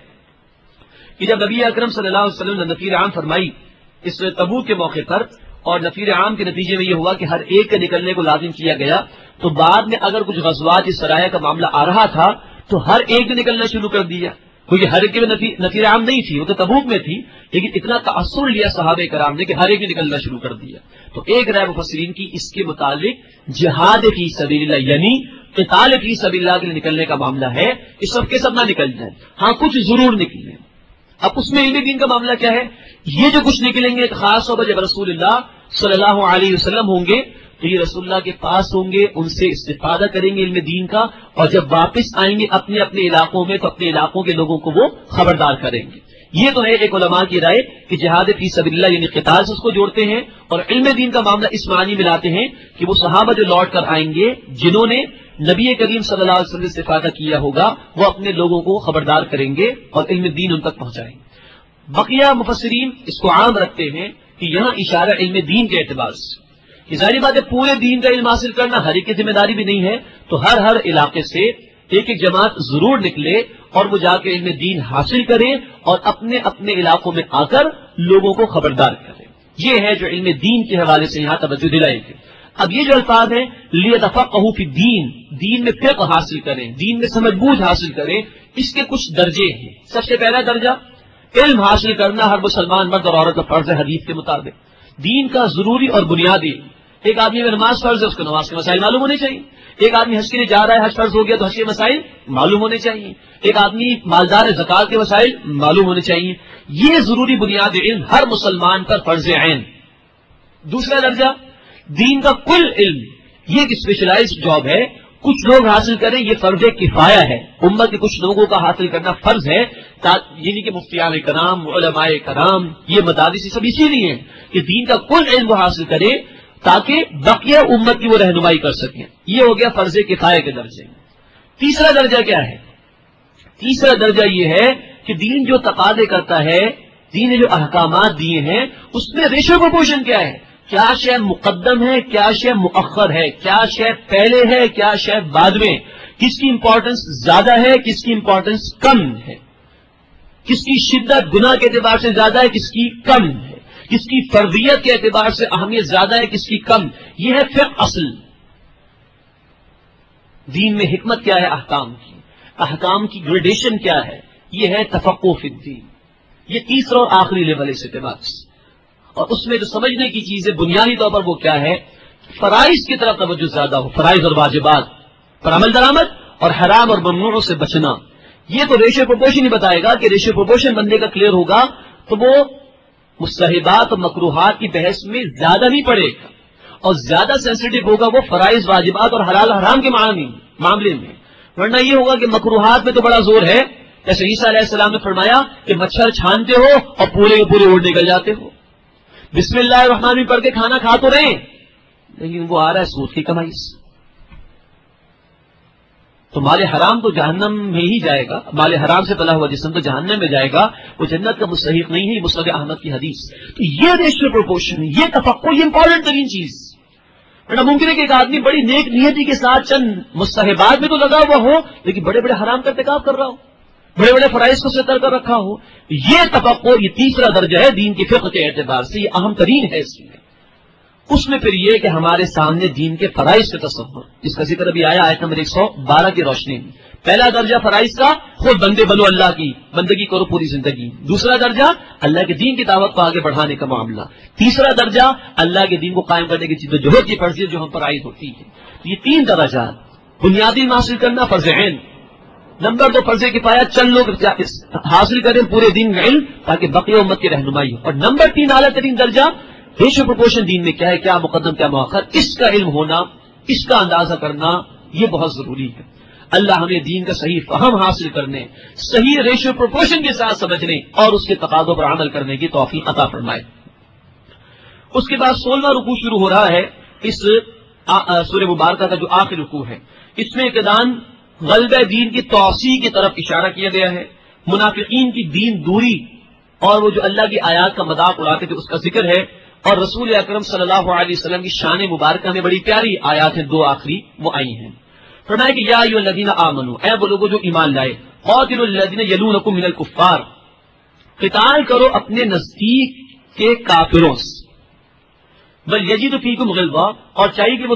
کہ جب نبی اکرم صلی اللہ علیہ وسلم نے نفیر عام فرمائی اس تبوک کے موقع پر، اور نفیر عام کے نتیجے میں یہ ہوا کہ ہر ایک کے نکلنے کو لازم کیا گیا، تو بعد میں اگر کچھ غزوات اس سرایہ کا معاملہ آ رہا تھا تو ہر ایک نے نکلنا شروع کر دیا، کیونکہ ہر ایک میں نفیر عام نہیں تھی، وہ تو تبوک میں تھی، لیکن اتنا تاثر لیا صحابہ کرام نے کہ ہر ایک نے نکلنا شروع کر دیا. تو ایک رائے مفسرین کی اس کے متعلق جہاد فی سبیل اللہ یعنی قتال فی سبیل اللہ کے لیے نکلنے کا معاملہ ہے کہ سب کے سب نہ نکل جائیں، ہاں کچھ ضرور نکلیں. اب اس میں علم دین کا معاملہ کیا ہے؟ یہ جو کچھ نکلیں گے خاص طور پر جب رسول اللہ صلی اللہ علیہ وسلم ہوں گے تو یہ رسول اللہ کے پاس ہوں گے، ان سے استفادہ کریں گے علم دین کا، اور جب واپس آئیں گے اپنے اپنے علاقوں میں تو اپنے علاقوں کے لوگوں کو وہ خبردار کریں گے. یہ تو ہے ایک علماء کی رائے کہ جہاد فی سبیل اللہ یعنی قتال سے اس کو جوڑتے ہیں، اور علم دین کا معاملہ اس معنی میں لاتے ہیں کہ وہ صحابہ جو لوٹ کر آئیں گے جنہوں نے نبی کریم صلی اللہ علیہ وسلم سے استفادہ کیا ہوگا، وہ اپنے لوگوں کو خبردار کریں گے اور علم دین ان تک پہنچائیں گے. بقیہ مفسرین اس کو عام رکھتے ہیں کہ یہاں اشارہ علم دین کے اعتبار سے، کہ ظاہری بات ہے پورے دین کا علم حاصل کرنا ہر ایک کی ذمہ داری بھی نہیں ہے، تو ہر علاقے سے ایک ایک جماعت ضرور نکلے اور وہ جا کے علم دین حاصل کرے اور اپنے اپنے علاقوں میں آ کر لوگوں کو خبردار کرے. یہ ہے جو علم دین کے حوالے سے یہاں توجہ دلائے گی. اب یہ جو الفاظ ہیں لیتفقہوا فی الدین، دین میں فقہ حاصل کریں، دین میں سمجھ بوجھ حاصل کریں، اس کے کچھ درجے ہیں. سب سے پہلا درجہ علم حاصل کرنا ہر مسلمان مرد اور عورت کا فرض ہے حدیث کے مطابق، دین کا ضروری اور بنیادی. ایک آدمی میں نماز فرض ہے، اس کو نماز کے مسائل معلوم ہونے چاہیے. ایک آدمی حج کے لیے جا رہا ہے، حج فرض ہو گیا تو حج کے مسائل معلوم ہونے چاہیے. ایک آدمی مالدار ہے، زکات کے مسائل معلوم ہونے چاہیے. یہ ضروری بنیادی علم ہر مسلمان پر فرض عین. دوسرا درجہ دین کا کل علم، یہ ایک اسپیشلائزڈ جاب ہے، کچھ لوگ حاصل کریں یہ فرض کفایہ ہے، امت کے کچھ لوگوں کا حاصل کرنا فرض ہے. یعنی کہ مفتیان کرام، علماء کرام، یہ مدارس سب اسی لیے ہیں کہ دین کا کل علم وہ حاصل کرے تاکہ بقیہ امت کی وہ رہنمائی کر سکیں. یہ ہو گیا فرض کفایہ کے درجے. تیسرا درجہ کیا ہے؟ تیسرا درجہ یہ ہے کہ دین جو تقاضے کرتا ہے، دین نے جو احکامات دیے ہیں اس میں ریشو پروپورشن کیا ہے، کیا شے مقدم ہے، کیا شے مؤخر ہے، کیا شے پہلے ہے، کیا شے بعد میں، کس کی امپورٹنس زیادہ ہے، کس کی امپورٹنس کم ہے، کس کی شدت گناہ کے اعتبار سے زیادہ ہے، کس کی کم ہے، کس کی فرضیت کے اعتبار سے اہمیت زیادہ ہے، کس کی کم. یہ ہے فقہ اصل. دین میں حکمت کیا ہے احکام کی، احکام کی گریڈیشن کیا ہے، یہ ہے تفقہ فی الدین. یہ تیسرا اور آخری لیول اس اعتبار سے. اور اس میں جو سمجھنے کی چیز ہے بنیادی طور پر وہ کیا ہے، فرائض کی طرف توجہ زیادہ ہو، فرائض اور واجبات پر عمل درآمد اور حرام اور ممنوعوں سے بچنا. یہ تو ریشو پروپورشن ہی بتائے گا کہ ریشو پروپورشن بندے کا کلیئر ہوگا تو وہ مستحبات اور مکروہات کی بحث میں زیادہ نہیں پڑے گا اور زیادہ سینسیٹیو ہوگا وہ فرائض واجبات اور حلال حرام کے معاملے میں. ورنہ یہ ہوگا کہ مکروہات میں تو بڑا زور ہے، جیسے عیسیٰ علیہ السلام نے فرمایا کہ مچھر چھانتے ہو اور پورے کے پورے اڑ نکل جاتے ہو. بسم اللہ الرحمن الرحیم پڑھ کے کھانا کھا تو رہے لیکن وہ آ رہا ہے سود کی کمائی سے. تو مال حرام تو جہنم میں ہی جائے گا، مال حرام سے پلا ہوا جسم تو جہنم میں جائے گا، وہ جنت کا مستحق نہیں ہے. مسند احمد کی حدیث. تو یہ ریشیو پروپورشن، یہ تفقہ، یہ امپورٹنٹ ترین چیز. ورنہ ممکن ہے کہ ایک آدمی بڑی نیک نیتی کے ساتھ چند مستحبات میں تو لگا ہوا ہو لیکن بڑے بڑے حرام کا ارتکاب کر رہا ہو، بڑے بڑے فرائض کو ستر کر رکھا ہو. یہ تفقہ، یہ تیسرا درجہ ہے دین کی فقہ کے اعتبار سے، یہ اہم ترین ہے اس میں. اس میں پھر یہ کہ ہمارے سامنے دین کے فرائض کا تصور، جس کا ذکر ابھی آیا آیت نمبر 112 کی روشنی میں۔ پہلا درجہ فرائض کا، خود بندے بنو اللہ کی، بندگی کرو پوری زندگی۔ دوسرا درجہ اللہ کے دین کی دعوت کو آگے بڑھانے کا معاملہ۔ تیسرا درجہ اللہ کے دین کو قائم کرنے کی جدوجہد کی فرضیت جو ہم پر عائد ہوتی ہے۔ یہ تین درجات، بنیادی علم حاصل کرنا فرض عین، نمبر 2 فرض کفایہ، چند لوگ حاصل کریں پورے دین کا علم تاکہ بقیہ امت کی رہنمائی ہو، اور نمبر 3 اعلیٰ ترین درجہ ریشو پروپورشن دین میں کیا ہے، کیا مقدم کیا مؤخر، اس کا علم ہونا، اس کا اندازہ کرنا، یہ بہت ضروری ہے۔ اللہ ہمیں دین کا صحیح فہم حاصل کرنے، صحیح ریشو پروپورشن کے ساتھ سمجھنے اور اس کے تقاضوں پر عمل کرنے کی توفیق عطا فرمائے۔ اس کے بعد 16واں رکوع شروع ہو رہا ہے اس سورہ مبارکہ کا جو آخری رکوع ہے۔ اس میں ابتداً غلبہ دین کی توسیع کی طرف اشارہ کیا گیا ہے، منافقین کی دین دوری اور وہ جو اللہ کی آیات کا مذاق اڑاتے تھے اس کا ذکر ہے، اور رسول اکرم صلی اللہ علیہ وسلم کی شان مبارکہ میں بڑی پیاری آیات ہیں، 2 آخری وہ آئی ہیں۔ فرمایا کہ یا ایھا الذین آمنوا، اے وہ لوگوں جو ایمان لائے، قاتلوا الذین یلونکم من الکفار، قتال کرو اپنے نزدیک کے کافروں سے، بل یجد فیکم غلظہ، اور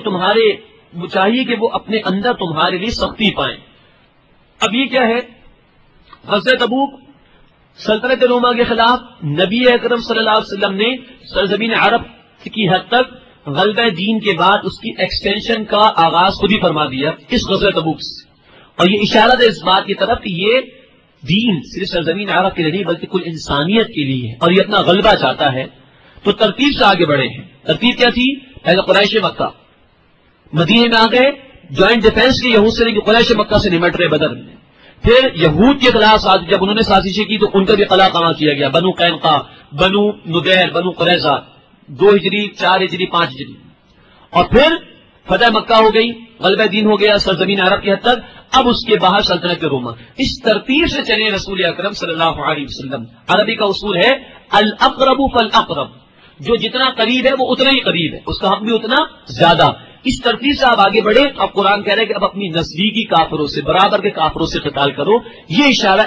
چاہیے کہ وہ اپنے اندر تمہارے لیے سختی پائیں۔ اب یہ کیا ہے؟ غزوہ تبوک، سلطنت روما کے خلاف نبی اکرم صلی اللہ علیہ وسلم نے سرزمین عرب کی حد تک غلبہ دین کے بعد اس کی ایکسٹینشن کا آغاز خود ہی فرما دیا اس غزوہ تبوک سے، اور یہ اشارہ ہے اس بات کی طرف کہ یہ دین صرف سرزمین عرب کے لیے نہیں بلکہ کل انسانیت کے لیے ہے، اور یہ اپنا غلبہ چاہتا ہے، تو ترتیب سے آگے بڑھے ہیں۔ ترتیب کیا تھی؟ پہلے قریش مکہ مدینے میں آ گئے، جوائنٹ ڈیفنس کے یہود سے کہ قریش مکہ سے نمٹ رہے بدر میں، پھر یہود کے خلاف جب انہوں نے سازشیں کی تو ان کا بھی قلع قمع کیا گیا، بنو قینقاع، بنو نذیر، بنو قریظہ، 2 ہجری، 4 ہجری، 5 ہجری، اور پھر فتح مکہ ہو گئی، غلبہ دین ہو گیا سرزمین عرب کی حد تک، اب اس کے باہر سلطنت روما۔ اس ترتیب سے چلے رسول اکرم صلی اللہ علیہ وسلم۔ عربی کا اصول ہے الاقرب فالاقرب، جو جتنا قریب ہے وہ اتنا ہی قریب ہے، اس کا حق بھی اتنا زیادہ۔ اس ترتیب سے آپ آگے بڑھے، اب قرآن کہہ رہے کہ اب اپنی نزدیکی کافروں سے، برابر کے کافروں سے قتال کرو۔ یہ اشارہ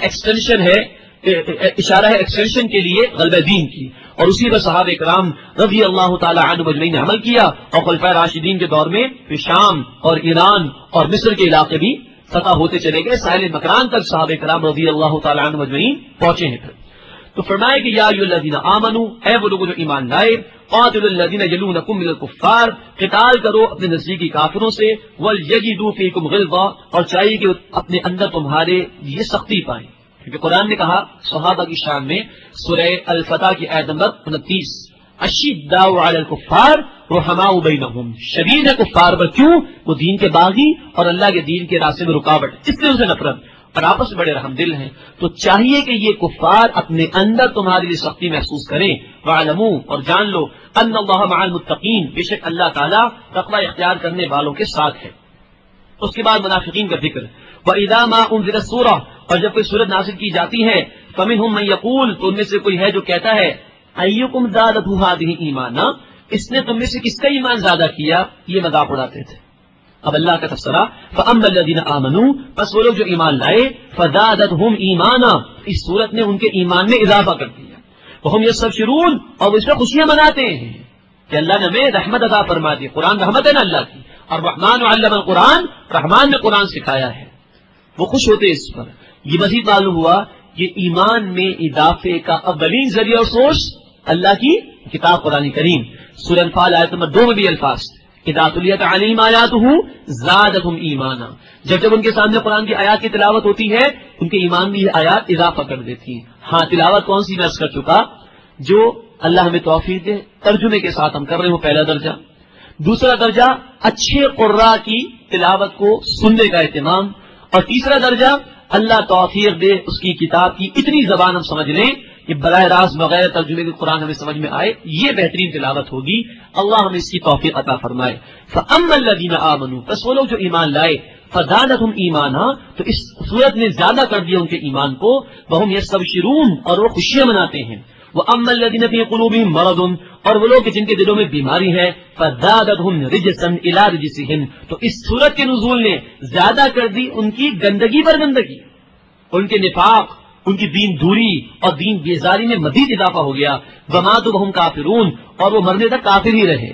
ایکسٹینشن کے لیے غلبہ دین کی، اور اسی پر صحابہ کرام رضی اللہ تعالی عنہ اجمعین نے عمل کیا، اور خلفائے راشدین کے دور میں شام اور ایران اور مصر کے علاقے بھی فتح ہوتے چلے گئے، ساحل مکران تک صحابہ کرام رضی اللہ تعالی عنہ اجمعین پہنچے ہیں۔ تو فرمایا کہ یا ایھا الذین آمنوا، اے وہ لوگ جو ایمان لائے، قاتلوا الذین یلونکم من الکفار، قتال کرو اپنے نزدیکی کافروں سے، ولیجدوا فیکم غلظہ، اور چاہیے کہ اپنے اندر تمہارے یہ سختی پائیں، کیونکہ قرآن نے کہا صحابہ کی شان میں سورہ الفتح کی آیت نمبر 29، اشداء علی الکفار رحماء بینہم، شدید ہے کفار پر، کیوں؟ وہ دین کے باغی اور اللہ کے دین کے راستے میں رکاوٹ، اس لیے اسے نفرت، اور آپس میں بڑے رحم دل ہیں۔ تو چاہیے کہ یہ کفار اپنے اندر تمہارے لیے سختی محسوس کریں، وَاعْلَمُوا، اور جان لو، ان اللہ مع المتقین، بے شک اللہ تعالیٰ تقوی اختیار کرنے والوں کے ساتھ ہے۔ اس کے بعد منافقین کا ذکر، وَإِذَا مَا أُنزِلَتْ سُورَةٌ، اور جب کوئی سورت نازل کی جاتی ہے، فَمِنْهُم مَّن يَقُولُ، تو ان میں سے کوئی ہے جو کہتا ہے، أَيُّكُمْ زَادَتْهُ هَٰذِهِ إِيمَانًا، اس نے تم میں سے کس کا ایمان زیادہ کیا؟ یہ مذاق اڑاتے تھے۔ اب اللہ کا تفسیرہ، فَأَمَّا الَّذِينَ آمَنُوا، پس وہ لوگ جو ایمان لائے، فَزَادَتْهُمْ إِيمَانًا، اس صورت نے ان کے ایمان میں اضافہ کر دیا، وَهُمْ يَسْتَبْشِرُونَ، اور وہ اس میں خوشیاں مناتے ہیں کہ اللہ نے ہمیں رحمت عطا فرما دی۔ قرآن رحمت ہے نا اللہ کی، اور رحمان علم القرآن، رحمان نے قرآن سکھایا ہے، وہ خوش ہوتے اس پر۔ یہ مزید معلوم ہوا کہ ایمان میں اضافے کا اولین ذریعہ اور سورس اللہ کی کتاب قرآن کریم۔ سورہ انفال آیت نمبر 2 میں بھی الفاظ، اذا تلیت علیہم آیاتہ زادتہم ایمانا، جب ان کے سامنے قرآن کی آیات کی تلاوت ہوتی ہے ان کے ایمان میں یہ آیات اضافہ کر دیتی ہیں۔ ہاں، تلاوت کون سی میں عرض کر چکا، جو اللہ ہمیں توفیق دے ترجمے کے ساتھ ہم کر رہے ہوں، پہلا درجہ۔ دوسرا درجہ اچھے قراء کی تلاوت کو سننے کا اہتمام، اور تیسرا درجہ اللہ توفیق دے اس کی کتاب کی اتنی زبان ہم سمجھ لیں کہ براہ راست بغیر ترجمے کے قرآن ہمیں سمجھ میں آئے، یہ بہترین تلاوت ہوگی۔ اللہ ہمیں اس کی توفیق عطا فرمائے۔ فَأَمَّا الَّذِينَ آمَنُوا، پس وہ لوگ جو ایمان لائے، فَزَادَتْهُمْ إِيمَانًا، تو اس صورت نے زیادہ کر دیا ان کے ایمان کو، وَهُمْ يَسْتَبْشِرُونَ، اور وہ خوشیاں مناتے ہیں۔ وَأَمَّا الَّذِينَ فِي قُلُوبِهِم مَّرَضٌ، اور وہ لوگ جن کے دلوں میں بیماری ہے، فَزَادَتْهُمْ رِجْسًا إِلَىٰ رِجْسِهِمْ، تو اس صورت کے نزول نے زیادہ کر دی ان کی گندگی پر گندگی، ان کے نفاق، ان کی دین دوری اور دین بیزاری میں مزید اضافہ ہو گیا۔ وَمَاتُوا وَهُمْ كَافِرُونَ، اور وہ مرنے تک کافر ہی رہے۔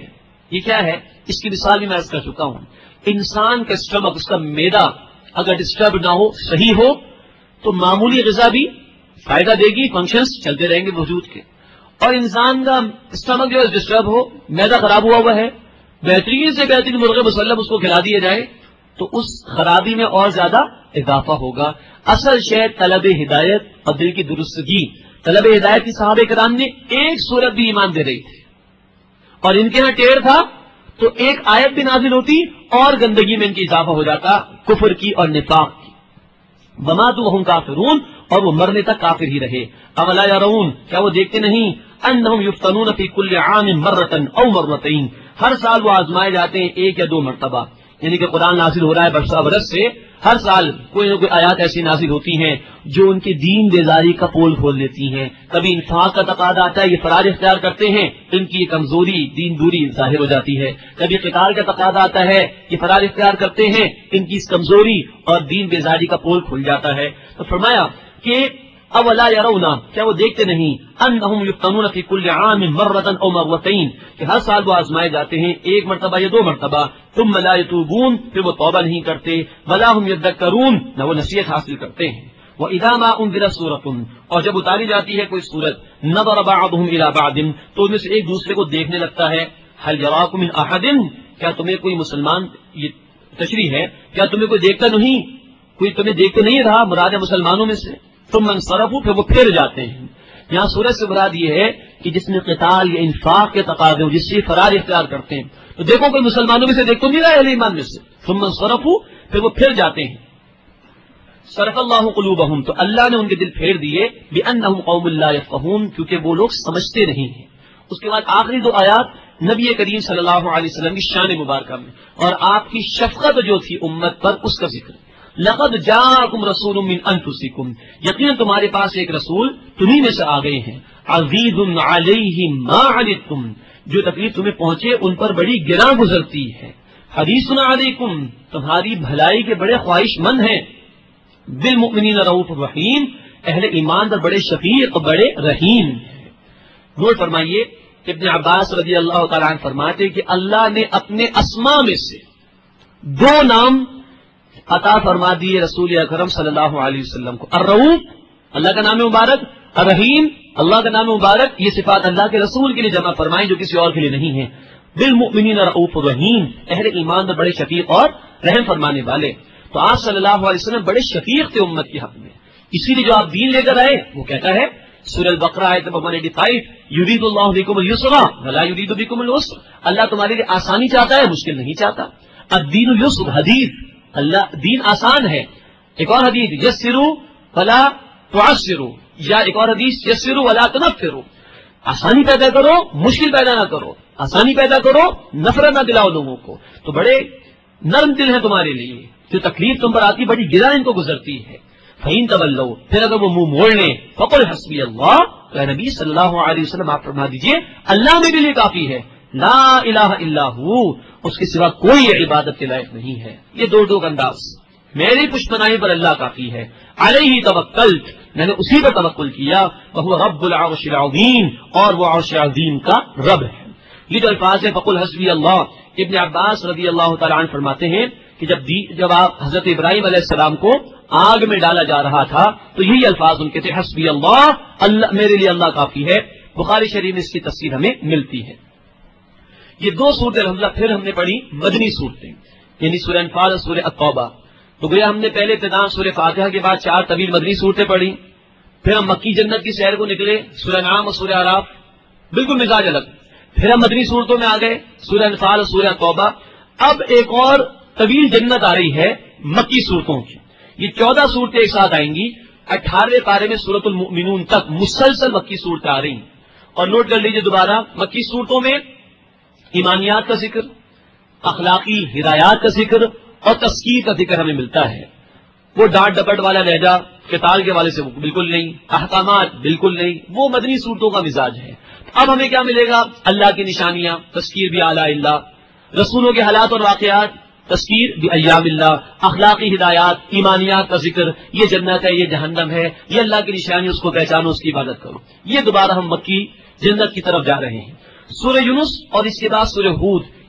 یہ کیا ہے؟ اس کی مثال بھی میں عرض کر چکا ہوں. انسان کا اسٹمک، اس کا معدہ اگر ڈسٹرب نہ ہو، صحیح ہو، تو معمولی غذا بھی فائدہ دے گی، فنکشنز چلتے رہیں گے وجود کے. اور انسان کا اسٹمک جو ڈسٹرب ہو، معدہ خراب ہوا ہے، بہترین سے بہترین مرغ مسلم اس کو کھلا دیا جائے تو اس خرابی میں اور زیادہ اضافہ ہوگا. اصل شے طلب ہدایت اور دل کی درستگی. طلب ہدایت کی صحابہ کرام نے ایک صورت بھی ایمان دے رہی تھی، اور ان کے ہاں ٹیڑھ تھا تو ایک آیت بھی نازل ہوتی اور گندگی میں ان کی اضافہ ہو جاتا، کفر کی اور نفاق کی. وماتوا وهم کافرون، اور وہ مرنے تک کافر ہی رہے. اولا یرون، کیا وہ دیکھتے نہیں، انہم یفتنون فی کل عام مرۃ او مرتین، ہر سال وہ آزمائے جاتے ہیں ایک یا دو مرتبہ. یعنی کہ قرآن نازل ہو رہا ہے برسہ برس سے، ہر سال کوئی نہ کوئی آیات ایسی نازل ہوتی ہیں جو ان کی دین بیزاری کا پول کھول دیتی ہیں. کبھی انفاق کا تقاضا آتا ہے، یہ فرار اختیار کرتے ہیں، ان کی کمزوری دین دوری ظاہر ہو جاتی ہے. کبھی قتال کا تقاضا آتا ہے، یہ فرار اختیار کرتے ہیں، ان کی اس کمزوری اور دین بیزاری کا پول کھل جاتا ہے. تو فرمایا کہ اولا یرون، کیا وہ دیکھتے نہیں، انہم یفتنون فی کل عام مرۃ او مرتین، کہ ہر سال وہ آزمائے جاتے ہیں ایک مرتبہ یا دو مرتبہ، ثم لا یتوبون، پھر وہ توبہ نہیں کرتے، ولا هم یذکرون، نہ وہ نصیحت حاصل کرتے ہیں. وَإِذَا مَا أُنزِلَتْ سُورَةٌ، اور جب اتاری جاتی ہے کوئی سورت، نظر بعضهم إِلَى بعض، تو ان میں سے ایک دوسرے کو دیکھنے لگتا ہے. هل يراكم من أحد، کیا تمہیں کوئی مسلمان، یہ تشریح ہے، کیا تمہیں کوئی دیکھتا نہیں، کوئی تمہیں دیکھتے نہیں رہا، مراد ہے مسلمانوں میں سے. ثم انصرفوا، پھر وہ پھر جاتے ہیں. یہاں سورج سے مراد یہ ہے کہ جس میں قتال یا انفاق کے تقاضے ہوں، جس سے فرار اختیار کرتے ہیں، تو دیکھو کوئی مسلمانوں میں سے دیکھ تو نہیں رہا اہل ایمان میں سے. ثم انصرفوا، پھر وہ پھر جاتے ہیں. صرف اللہ قلوبہم، تو اللہ نے ان کے دل پھیر دیے، بأنہم قوم لا یفقہون، کیونکہ وہ لوگ سمجھتے نہیں ہیں. اس کے بعد آخری دو آیات نبی کریم صلی اللہ علیہ وسلم کی شان مبارکہ میں اور آپ کی شفقت جو تھی امت پر، اس کا ذکر. لقد جاءکم رسول من انفسکم، یقیناً تمہارے پاس ایک رسول تمہیں میں سے آ گئے ہیں. عزیز علیہ ما عنتم، جو تکلیف تمہیں پہنچے ان پر بڑی گراں گزرتی ہے. حریص علیکم، تمہاری بھلائی کے بڑے خواہش مند ہیں. بالمؤمنین رؤوف الرحیم، اہل ایمان پر بڑے شفیق بڑے رحیم ہیں. نوٹ فرمائیے، ابن عباس رضی اللہ تعالیٰ عنہ فرماتے کہ اللہ نے اپنے اسماء میں سے دو نام عطا فرما دیے رسول اکرم صلی اللہ علیہ وسلم کو. الرؤوف اللہ کا نام مبارک، الرحیم اللہ کا نام مبارک، یہ صفات اللہ کے رسول کے لیے جمع فرمائیں جو کسی اور کے لیے نہیں ہے. بالمؤمنین رؤوف الرحیم، اہل ایمان پر بڑے شفیق اور رحم فرمانے والے. تو آپ صلی اللہ علیہ وسلم بڑے شفیق تھے امت کے حق میں. اسی لیے جو آپ دین لے کر آئے وہ کہتا ہے سورہ البقرہ آیت نمبر 185، یرید اللہ بکم الیسر ولا یرید بکم العسر، اللہ تمہارے لیے آسانی چاہتا ہے، مشکل نہیں چاہتا. الدین یسر، حدیث اللہ دین آسان ہے. ایک اور حدیث یسروا ولا تعسروا، یا ایک اور حدیث یسروا ولا تنفروا، آسانی پیدا کرو مشکل پیدا نہ کرو، آسانی پیدا کرو نفرت نہ دلاؤ لوگوں کو. تو بڑے نرم دل ہیں تمہارے لیے، جو تکلیف تم پر آتی بڑی گراں ان کو گزرتی ہے. فَإِن تَوَلَّوْا، پھر اگر وہ منہ موڑ لیں، فَقُلْ حَسْبِيَ اللَّهُ، کہ نبی صلی اللہ علیہ وسلم آپ فرما دیجئے اللہ میرے لیے کافی ہے. لا الہ الا ہو، اس کے سوا کوئی عبادت کے لائق نہیں ہے. یہ دو انداز، میری پشپناہی پر اللہ کافی ہے. علیہ توکلت، میں نے اسی پر توکل کیا. وہو رب العرش العظیم، اور وہ عرش عظیم کا رب ہے. یہ جو الفاظ ہیں فقل حسبی اللہ، ابن عباس رضی اللہ تعالیٰ عنہ فرماتے ہیں کہ جب آپ حضرت ابراہیم علیہ السلام کو آگ میں ڈالا جا رہا تھا تو یہی الفاظ ان کے تھے، حسبی اللہ، اللہ میرے لیے اللہ کافی ہے. بخاری شریف میں اس کی تفسیر ہمیں ملتی ہے. یہ دو صورتیں الحمدللہ پھر ہم نے پڑھی مدنی صورتیں، یعنی سورہ انفال اور سورہ التوبہ. تو گویا ہم نے پہلے ابتداء سورہ فاتحہ کے بعد 4 طویل مدنی صورتیں پڑھی. پھر ہم مکی جنت کی سیر کو نکلے، سورہ انعام اور سورہ اعراف، بالکل مزاج الگ. پھر ہم مدنی صورتوں میں آ گئے، سورہ انفال اور سورہ توبہ. اب ایک اور طویل جنت آ رہی ہے مکی صورتوں کی. یہ 14 صورتیں ایک ساتھ آئیں گی. 18ویں پارے میں سورۃ المؤمنون تک مسلسل مکی صورتیں آ رہی ہیں. اور نوٹ کر لیجئے دوبارہ، مکی صورتوں میں ایمانیات کا ذکر، اخلاقی ہدایات کا ذکر اور تذکیر کا ذکر ہمیں ملتا ہے. وہ ڈانٹ ڈپٹ والا لہجہ قتال کے والے سے بالکل نہیں، احکامات بالکل نہیں، وہ مدنی صورتوں کا مزاج ہے. اب ہمیں کیا ملے گا؟ اللہ کی نشانیاں، تذکیر بھی اعلیٰ اللہ، رسولوں کے حالات اور واقعات، تذکیر بھی ایام اللہ، اخلاقی ہدایات، ایمانیات کا ذکر، یہ جنت ہے یہ جہنم ہے، یہ اللہ کی نشانی، اس کو پہچانو اس کی عبادت کرو. یہ دوبارہ ہم مکی جنت کی طرف جا رہے ہیں. سورہ یونس اور اس کے بعد سورہ ہود،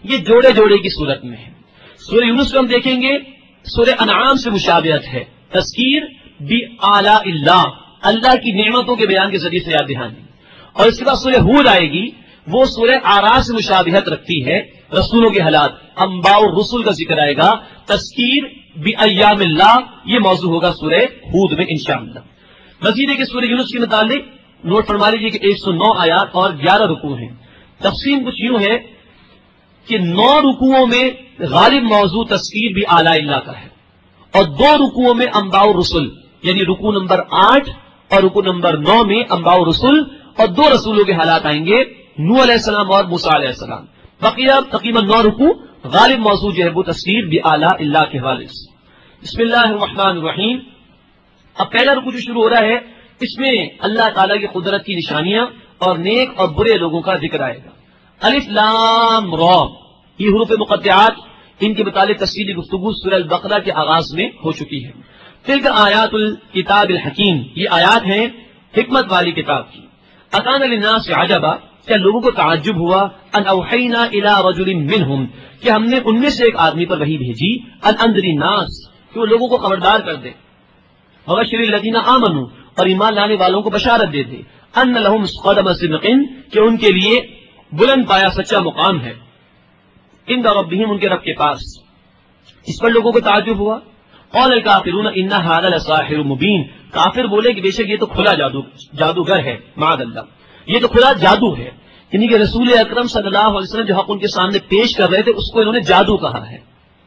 یہ جوڑے جوڑے کی صورت میں ہے. سورہ یونس کو ہم دیکھیں گے، سورہ انعام سے مشابہت ہے. تذکیر بآلاء اللہ، اللہ کی نعمتوں کے بیان کے ذریعے سے یاد دہانی. اور اس کے بعد سورہ ہود آئے گی، وہ سورہ اعراف سے مشابہت رکھتی ہے، رسولوں کے حالات، انباء الرسل کا ذکر آئے گا. تذکیر بایام اللہ یہ موضوع ہوگا سورہ ہود میں انشاءاللہ. مزید ہے کہ سورہ یونس کے متعلق نوٹ فرما لیجیے کہ 109 آیات اور 11 رکوع ہیں. تقسیم کچھ یوں ہے کہ 9 رکوعوں میں غالب موضوع تذکیر بآلاء اللہ کا ہے، اور 2 رکوعوں میں انباء الرسل، یعنی رکوع نمبر 8 اور رکوع نمبر 9 میں انباء الرسل اور 2 رسولوں کے حالات آئیں گے، نوح علیہ السلام اور موسیٰ علیہ السلام. بقیہ تقریباً 9 رکوع غالب موضوع جو ہے وہ تذکیر بآلاء اللہ کے حوالے سے. بسم اللہ الرحمن الرحیم. اب پہلا رکوع جو شروع ہو رہا ہے، اس میں اللہ تعالیٰ کی قدرت کی نشانیاں اور نیک اور برے لوگوں کا ذکر آئے گا. الف لام را، یہ حروف مقطعات، ان کے متعلق تفصیلی گفتگو سورہ البقرہ کے آغاز میں ہو چکی ہے. تلک آیات الکتاب الحکیم، یہ آیات ہیں حکمت والی کتاب کی. اکان للناس عجبا، کیا لوگوں کو تعجب ہوا، ان اوحینا الی رجل منہم، کہ ہم نے ان میں سے ایک آدمی پر وحی بھیجی، ان انذر الناس، کہ وہ لوگوں کو خبردار کر دے، وبشر الذین آمنوا، اور ایمان لانے والوں کو بشارت دے دے، ان لہم قدم صدق، کہ ان کے لیے بلند پایا سچا مقام ہے، عند ربہم، ان کے رب کے پاس. اس پر لوگوں کو تعجب ہوا. قال الکافرون ان ھذا لساحر مبین، کافر بولے کہ بے شک یہ تو کھلا جادوگر ہے، معاذ اللہ، یہ تو کھلا جادو ہے. یعنی کہ رسول اکرم صلی اللہ علیہ وسلم جو حق ان کے سامنے پیش کر رہے تھے اس کو انہوں نے جادو کہا ہے.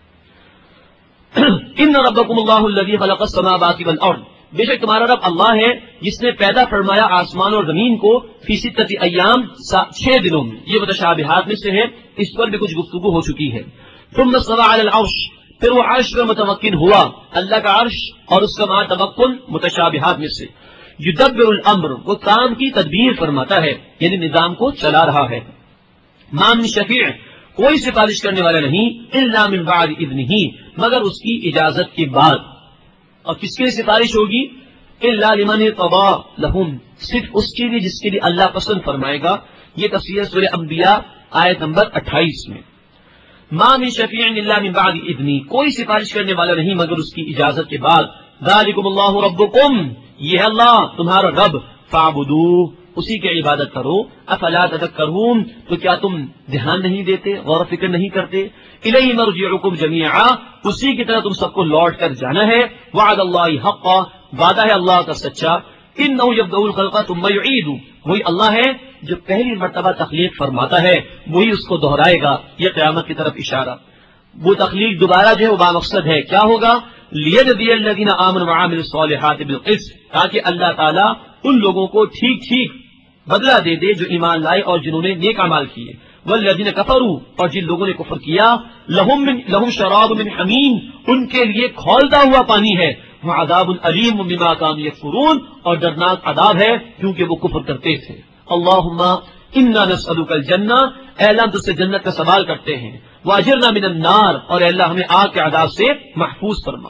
ان ربکم اللہ الذی خلق السماوات والارض، بے شک تمہارا رب اللہ ہے جس نے پیدا فرمایا آسمان اور زمین کو فی ستۃ ایام، 6 دنوں میں. یہ متشابہات میں سے ہے، اس پر بھی کچھ گفتگو ہو چکی ہے. ثم استوى علی العرش، پھر وہ عرش پر متمکن ہوا. اللہ کا عرش اور اس کا وہاں تمکن متشابہات میں سے. یدبر الامر، وہ کام کی تدبیر فرماتا ہے، یعنی نظام کو چلا رہا ہے. ما من شفیع، کوئی سفارش کرنے والا نہیں، الا من بعد اذنہ، مگر اس کی اجازت کے بعد. اور کس کے لیے سفارش ہوگی؟ الا لمن ارتضى لهم، صرف اس کے لیے جس کے لیے اللہ پسند فرمائے گا. یہ تفسیر سورہ انبیاء آیت نمبر 28 میں. ما من شفیع الا من بعد اذنی، کوئی سفارش کرنے والا نہیں مگر اس کی اجازت کے بعد. ذالکم اللہ ربکم، یہ ہے اللہ تمہارا رب، فاعبدوہ، اسی کی عبادت کرو. افلا تذکرون، تو کیا تم دھیان نہیں دیتے، غور و فکر نہیں کرتے. الیہ مرجعکم جمیعا، اسی کی طرح تم سب کو لوٹ کر جانا ہے. وعد اللہ حقا، وعدہ ہے اللہ کا سچا. انہ یبدأ الخلق ثم یعید، وہی اللہ ہے جو پہلی مرتبہ تخلیق فرماتا ہے، وہی اس کو دہرائے گا. یہ قیامت کی طرف اشارہ. وہ تخلیق دوبارہ جو ہے وہ بامقصد ہے. کیا ہوگا؟ لیجزی الذین آمنوا وعملوا الصالحات بالقسط، تاکہ اللہ تعالیٰ ان لوگوں کو ٹھیک ٹھیک بدلہ دے دے جو ایمان لائے اور جنہوں نے نیک اعمال کیے. والذین کفروا، اور جن لوگوں نے کفر کیا، لہم شراب من حمیم، ان کے لیے کھولتا ہوا پانی ہے. وعذاب علیم بما کانوا یکفرون، اور درناک عذاب ہے کیونکہ وہ کفر کرتے تھے. اللہم انا نسألک الجنہ، اے اللہ ہم تجھ سے جنت کا سوال کرتے ہیں. واجرنا من النار، اور اے اللہ ہمیں آگ کے عذاب سے محفوظ فرما.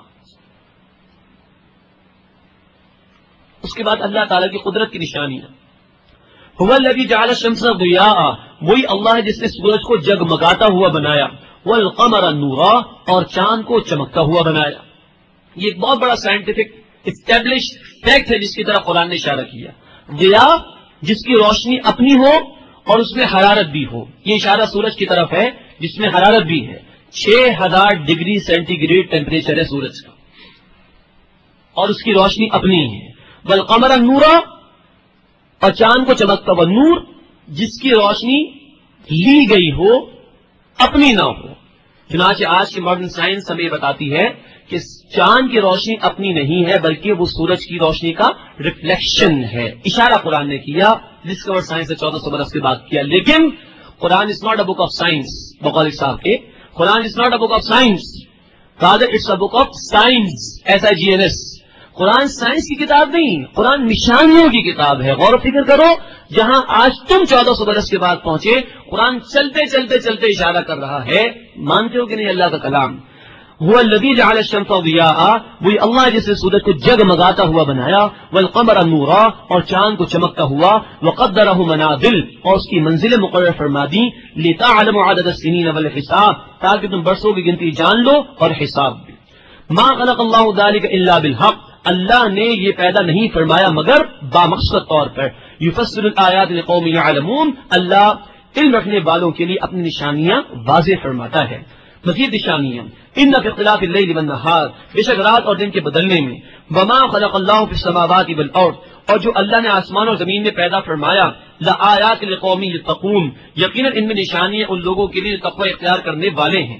اس کے بعد اللہ تعالیٰ کی قدرت کی نشانیاں. هو الذی جعل الشمس ضیاء، وہی اللہ ہے جس نے سورج کو جگمگاتا ہوا بنایا. والقمر نورا، اور چاند کو چمکتا ہوا بنایا. یہ ایک بہت بڑا سائنٹیفک اسٹیبلش فیکٹ ہے جس کی طرف قرآن نے اشارہ کیا. ضیاء، جس کی روشنی اپنی ہو اور اس میں حرارت بھی ہو. یہ اشارہ سورج کی طرف ہے جس میں حرارت بھی ہے. 6000 ڈگری سینٹی گریڈ ٹیمپریچر ہے سورج کا، اور اس کی روشنی اپنی ہے. والقمر نورا، اور چاند کو چمکتا ہوا نور جس کی روشنی لی گئی ہو، اپنی نہ ہو. چنانچہ آج کی ماڈرن سائنس ہمیں بتاتی ہے کہ چاند کی روشنی اپنی نہیں ہے بلکہ وہ سورج کی روشنی کا ریفلیکشن ہے. اشارہ قرآن نے کیا، ڈسکور سائنس نے 1400 برس کے بعد کیا. لیکن Quran is not a book of science. بقول صاحب کے Quran is not a book of science, rather it's a book of science, SIGNS. Quran science کی کتاب نہیں، قرآن نشانیوں کی کتاب ہے. غور و فکر کرو، جہاں آج تم 1400 برس کے بعد پہنچے، قرآن چلتے چلتے چلتے اشارہ کر رہا ہے. مانتے ہو کہ نہیں اللہ کا کلام؟ هو الذی جعل الشمس ضیاء، وہی اللہ جس نے سورج کو جگمگاتا ہوا بنایا، والقمر نورا، اور چاند کو چمکتا ہوا، وقدرہ منازل، اور اس کی منزلیں مقرر فرما دی، لتعلموا عدد السنین والحساب، تاکہ تم برسوں کی گنتی جان لو اور حساب بھی۔ ما خلق اللہ ذلک الا بالحق، اللہ نے یہ پیدا نہیں فرمایا مگر بامقصد طور پر۔ یفسر الآیات لقوم یعلمون، اللہ علم رکھنے والوں کے لیے اپنی نشانیاں واضح فرماتا ہے۔ مزید نشانیاں، ان فی اختلاف اللیل والنہار، بے شک رات اور دن کے بدلنے میں، وما خلق اللہ فی السماوات والارض، اور جو اللہ نے آسمان اور زمین میں پیدا فرمایا، لآیات لقوم یتقون، یقیناً ان میں نشانیاں ان لوگوں کے لیے تقوی اختیار کرنے والے ہیں۔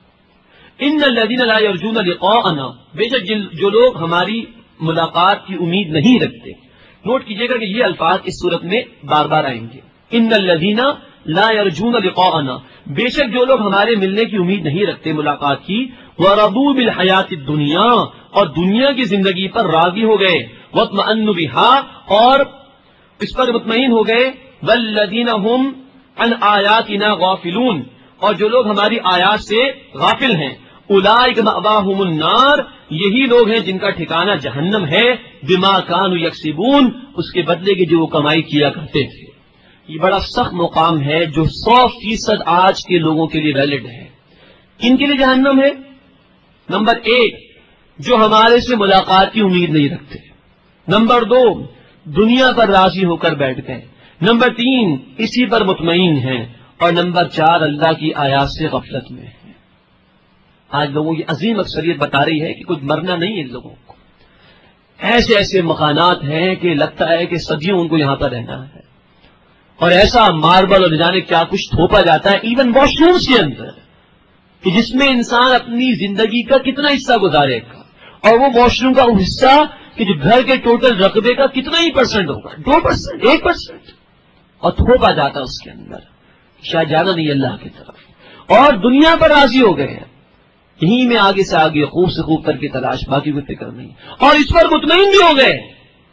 ان الذین لا یرجون لقاءنا، بے شک جو لوگ ہماری ملاقات کی امید نہیں رکھتے۔ نوٹ کیجئے گا کہ یہ الفاظ اس صورت میں بار بار آئیں گے، ان الذین لا یرجون لقاءنا، بے شک جو لوگ ہمارے ملنے کی امید نہیں رکھتے، ملاقات کی، ورضوا بالحیات الدنیا، اور دنیا کی زندگی پر راضی ہو گئے، واطمأنوا بها، اور اس پر مطمئن ہو گئے، والذین هم عن آیاتنا غافلون، اور جو لوگ ہماری آیات سے غافل ہیں، اولئک مأواہم النار، یہی لوگ ہیں جن کا ٹھکانہ جہنم ہے، بما کانوا یکسبون، اس کے بدلے کی جو وہ کمائی کیا کرتے تھے۔ یہ بڑا سخت مقام ہے جو 100% آج کے لوگوں کے لیے ویلڈ ہے۔ کن کے لیے جہنم ہے؟ نمبر 1، جو ہمارے سے ملاقات کی امید نہیں رکھتے۔ نمبر 2، دنیا پر راضی ہو کر بیٹھ گئے۔ نمبر 3، اسی پر مطمئن ہیں۔ اور نمبر 4، اللہ کی آیات سے غفلت میں ہے۔ آج لوگوں کی عظیم اکثریت بتا رہی ہے کہ کچھ مرنا نہیں ہے ان لوگوں کو، ایسے ایسے مکانات ہیں کہ لگتا ہے کہ صدیوں ان کو یہاں پر رہنا ہے، اور ایسا ماربل اور جانے کیا کچھ تھوپا جاتا ہے ایون واش رومز کے اندر، کہ جس میں انسان اپنی زندگی کا کتنا حصہ گزارے گا، اور وہ واش روم کا وہ حصہ کہ جو گھر کے ٹوٹل رقبے کا کتنا ہی % ہوگا، 2%، 1%، اور تھوپا جاتا اس کے اندر، شاید جانا نہیں اللہ کی طرف، اور دنیا پر راضی ہو گئے ہیں، یہیں میں آگے سے آگے خوب سے خوب کر کے تلاش، باقی کوئی فکر نہیں، اور اس پر مطمئن بھی ہو گئے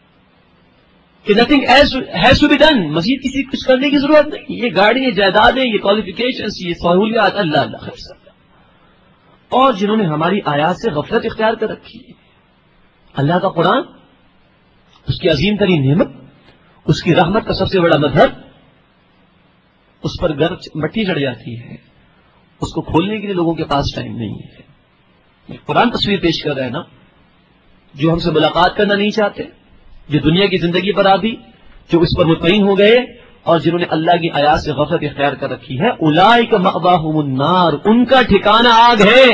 کہ nothing has to be done, مزید کسی کچھ کرنے کی ضرورت نہیں، یہ گاڑی، یہ جائیدادیں، یہ کوالیفیکیشنز، یہ سہولیات، اللہ اللہ خیر سب۔ اور جنہوں نے ہماری آیات سے غفلت اختیار کر رکھی ہے، اللہ کا قرآن، اس کی عظیم ترین نعمت، اس کی رحمت کا سب سے بڑا مظہر، اس پر مٹی چڑھ جاتی ہے، اس کو کھولنے کے لیے لوگوں کے پاس ٹائم نہیں ہے۔ قرآن تصویر پیش کر رہا ہے نا، جو ہم سے ملاقات کرنا نہیں چاہتے، جو دنیا کی زندگی پر آبی، جو اس پر مطمئن ہو گئے، اور جنہوں نے اللہ کی آیات سے غفلت اختیار کر رکھی ہے، اولئک مأواہم النار، ان کا ٹھکانہ آگ ہے،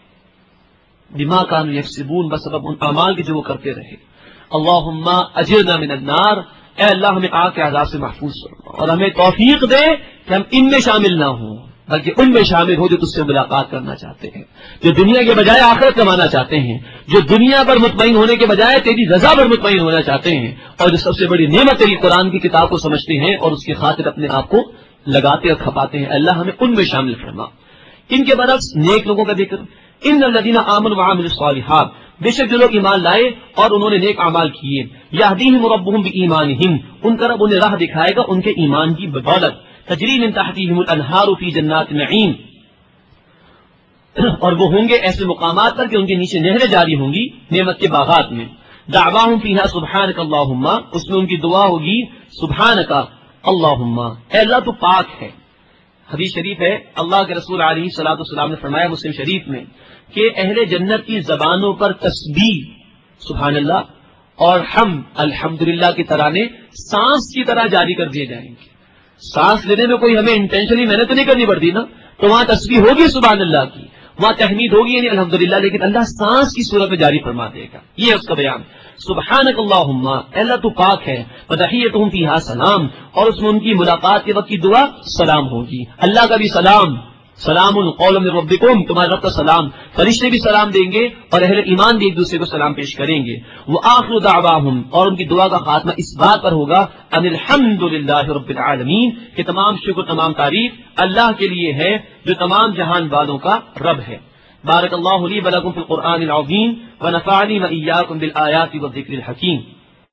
بما کانوا یکسبون، بسبب ان اعمال کے جو وہ کرتے رہے۔ اللہم اجرنا من النار، اے اللہ ہمیں آگ کے عذاب سے محفوظ فرما، اور ہمیں توفیق دے کہ ہم ان میں شامل نہ ہوں، بلکہ ان میں شامل ہو جو تجھ سے ملاقات کرنا چاہتے ہیں، جو دنیا کے بجائے آخرت کمانا چاہتے ہیں، جو دنیا پر مطمئن ہونے کے بجائے تیری رضا پر مطمئن ہونا چاہتے ہیں، اور جو سب سے بڑی نعمت تیری قرآن کی کتاب کو سمجھتے ہیں اور اس کی خاطر اپنے آپ کو لگاتے اور کھپاتے ہیں۔ اللہ ہمیں ان میں شامل فرما۔ ان کے برعکس نیک لوگوں کا ذکر، ان الذین آمنوا وعملوا الصالحات، بے شک جو لوگ ایمان لائے اور انہوں نے نیک اعمال کیے، یہدیہم ربہم بایمانہم، ان کا رب انہیں راہ دکھائے گا ان کے ایمان کی بدولت، تجری من تحتہم الانہار فی جنات نعیم، اور وہ ہوں گے ایسے مقامات پر کہ ان کے نیچے نہریں جاری ہوں گی نعمت کے باغات میں، دعواہم فیہا سبحانک اللہم، اس میں ان کی دعا ہوگی سبحانک اللہم، اے اللہ تو پاک ہے۔ حدیث شریف ہے، اللہ کے رسول علیہ الصلوۃ والسلام نے فرمایا مسلم شریف میں کہ اہل جنت کی زبانوں پر تسبیح سبحان اللہ اور حمد الحمدللہ کے ترانے سانس کی طرح جاری کر دیے جائیں گے۔ سانس لینے میں کوئی ہمیں انٹینشنلی محنت نہیں کرنی پڑتی نا، تو وہاں تسبیح ہوگی سبحان اللہ کی، وہاں تحمید ہوگی یعنی الحمدللہ، لیکن اللہ سانس کی صورت میں جاری فرما دے گا۔ یہ ہے اس کا بیان، سبحانک اللہم، اللہ تو پاک ہے، وتحیتہم فیہا سلام، اور اس میں ان کی ملاقات کے وقت کی دعا سلام ہوگی، اللہ کا بھی سلام، سلام قول من ربکم، تمہارے رب کا سلام، فرشتے بھی سلام دیں گے اور اہل ایمان بھی ایک دوسرے کو سلام پیش کریں گے۔ وآخر دعواہم، اور ان کی دعا کا خاتمہ اس بات پر ہوگا ان الحمدللہ رب العالمین، کہ تمام شکر تمام تعریف اللہ کے لیے ہے جو تمام جہان والوں کا رب ہے۔ بارک اللہ لی ولکم فی القرآن العظیم ونفعنی وإیاکم بالآیات والذکر الحکیم۔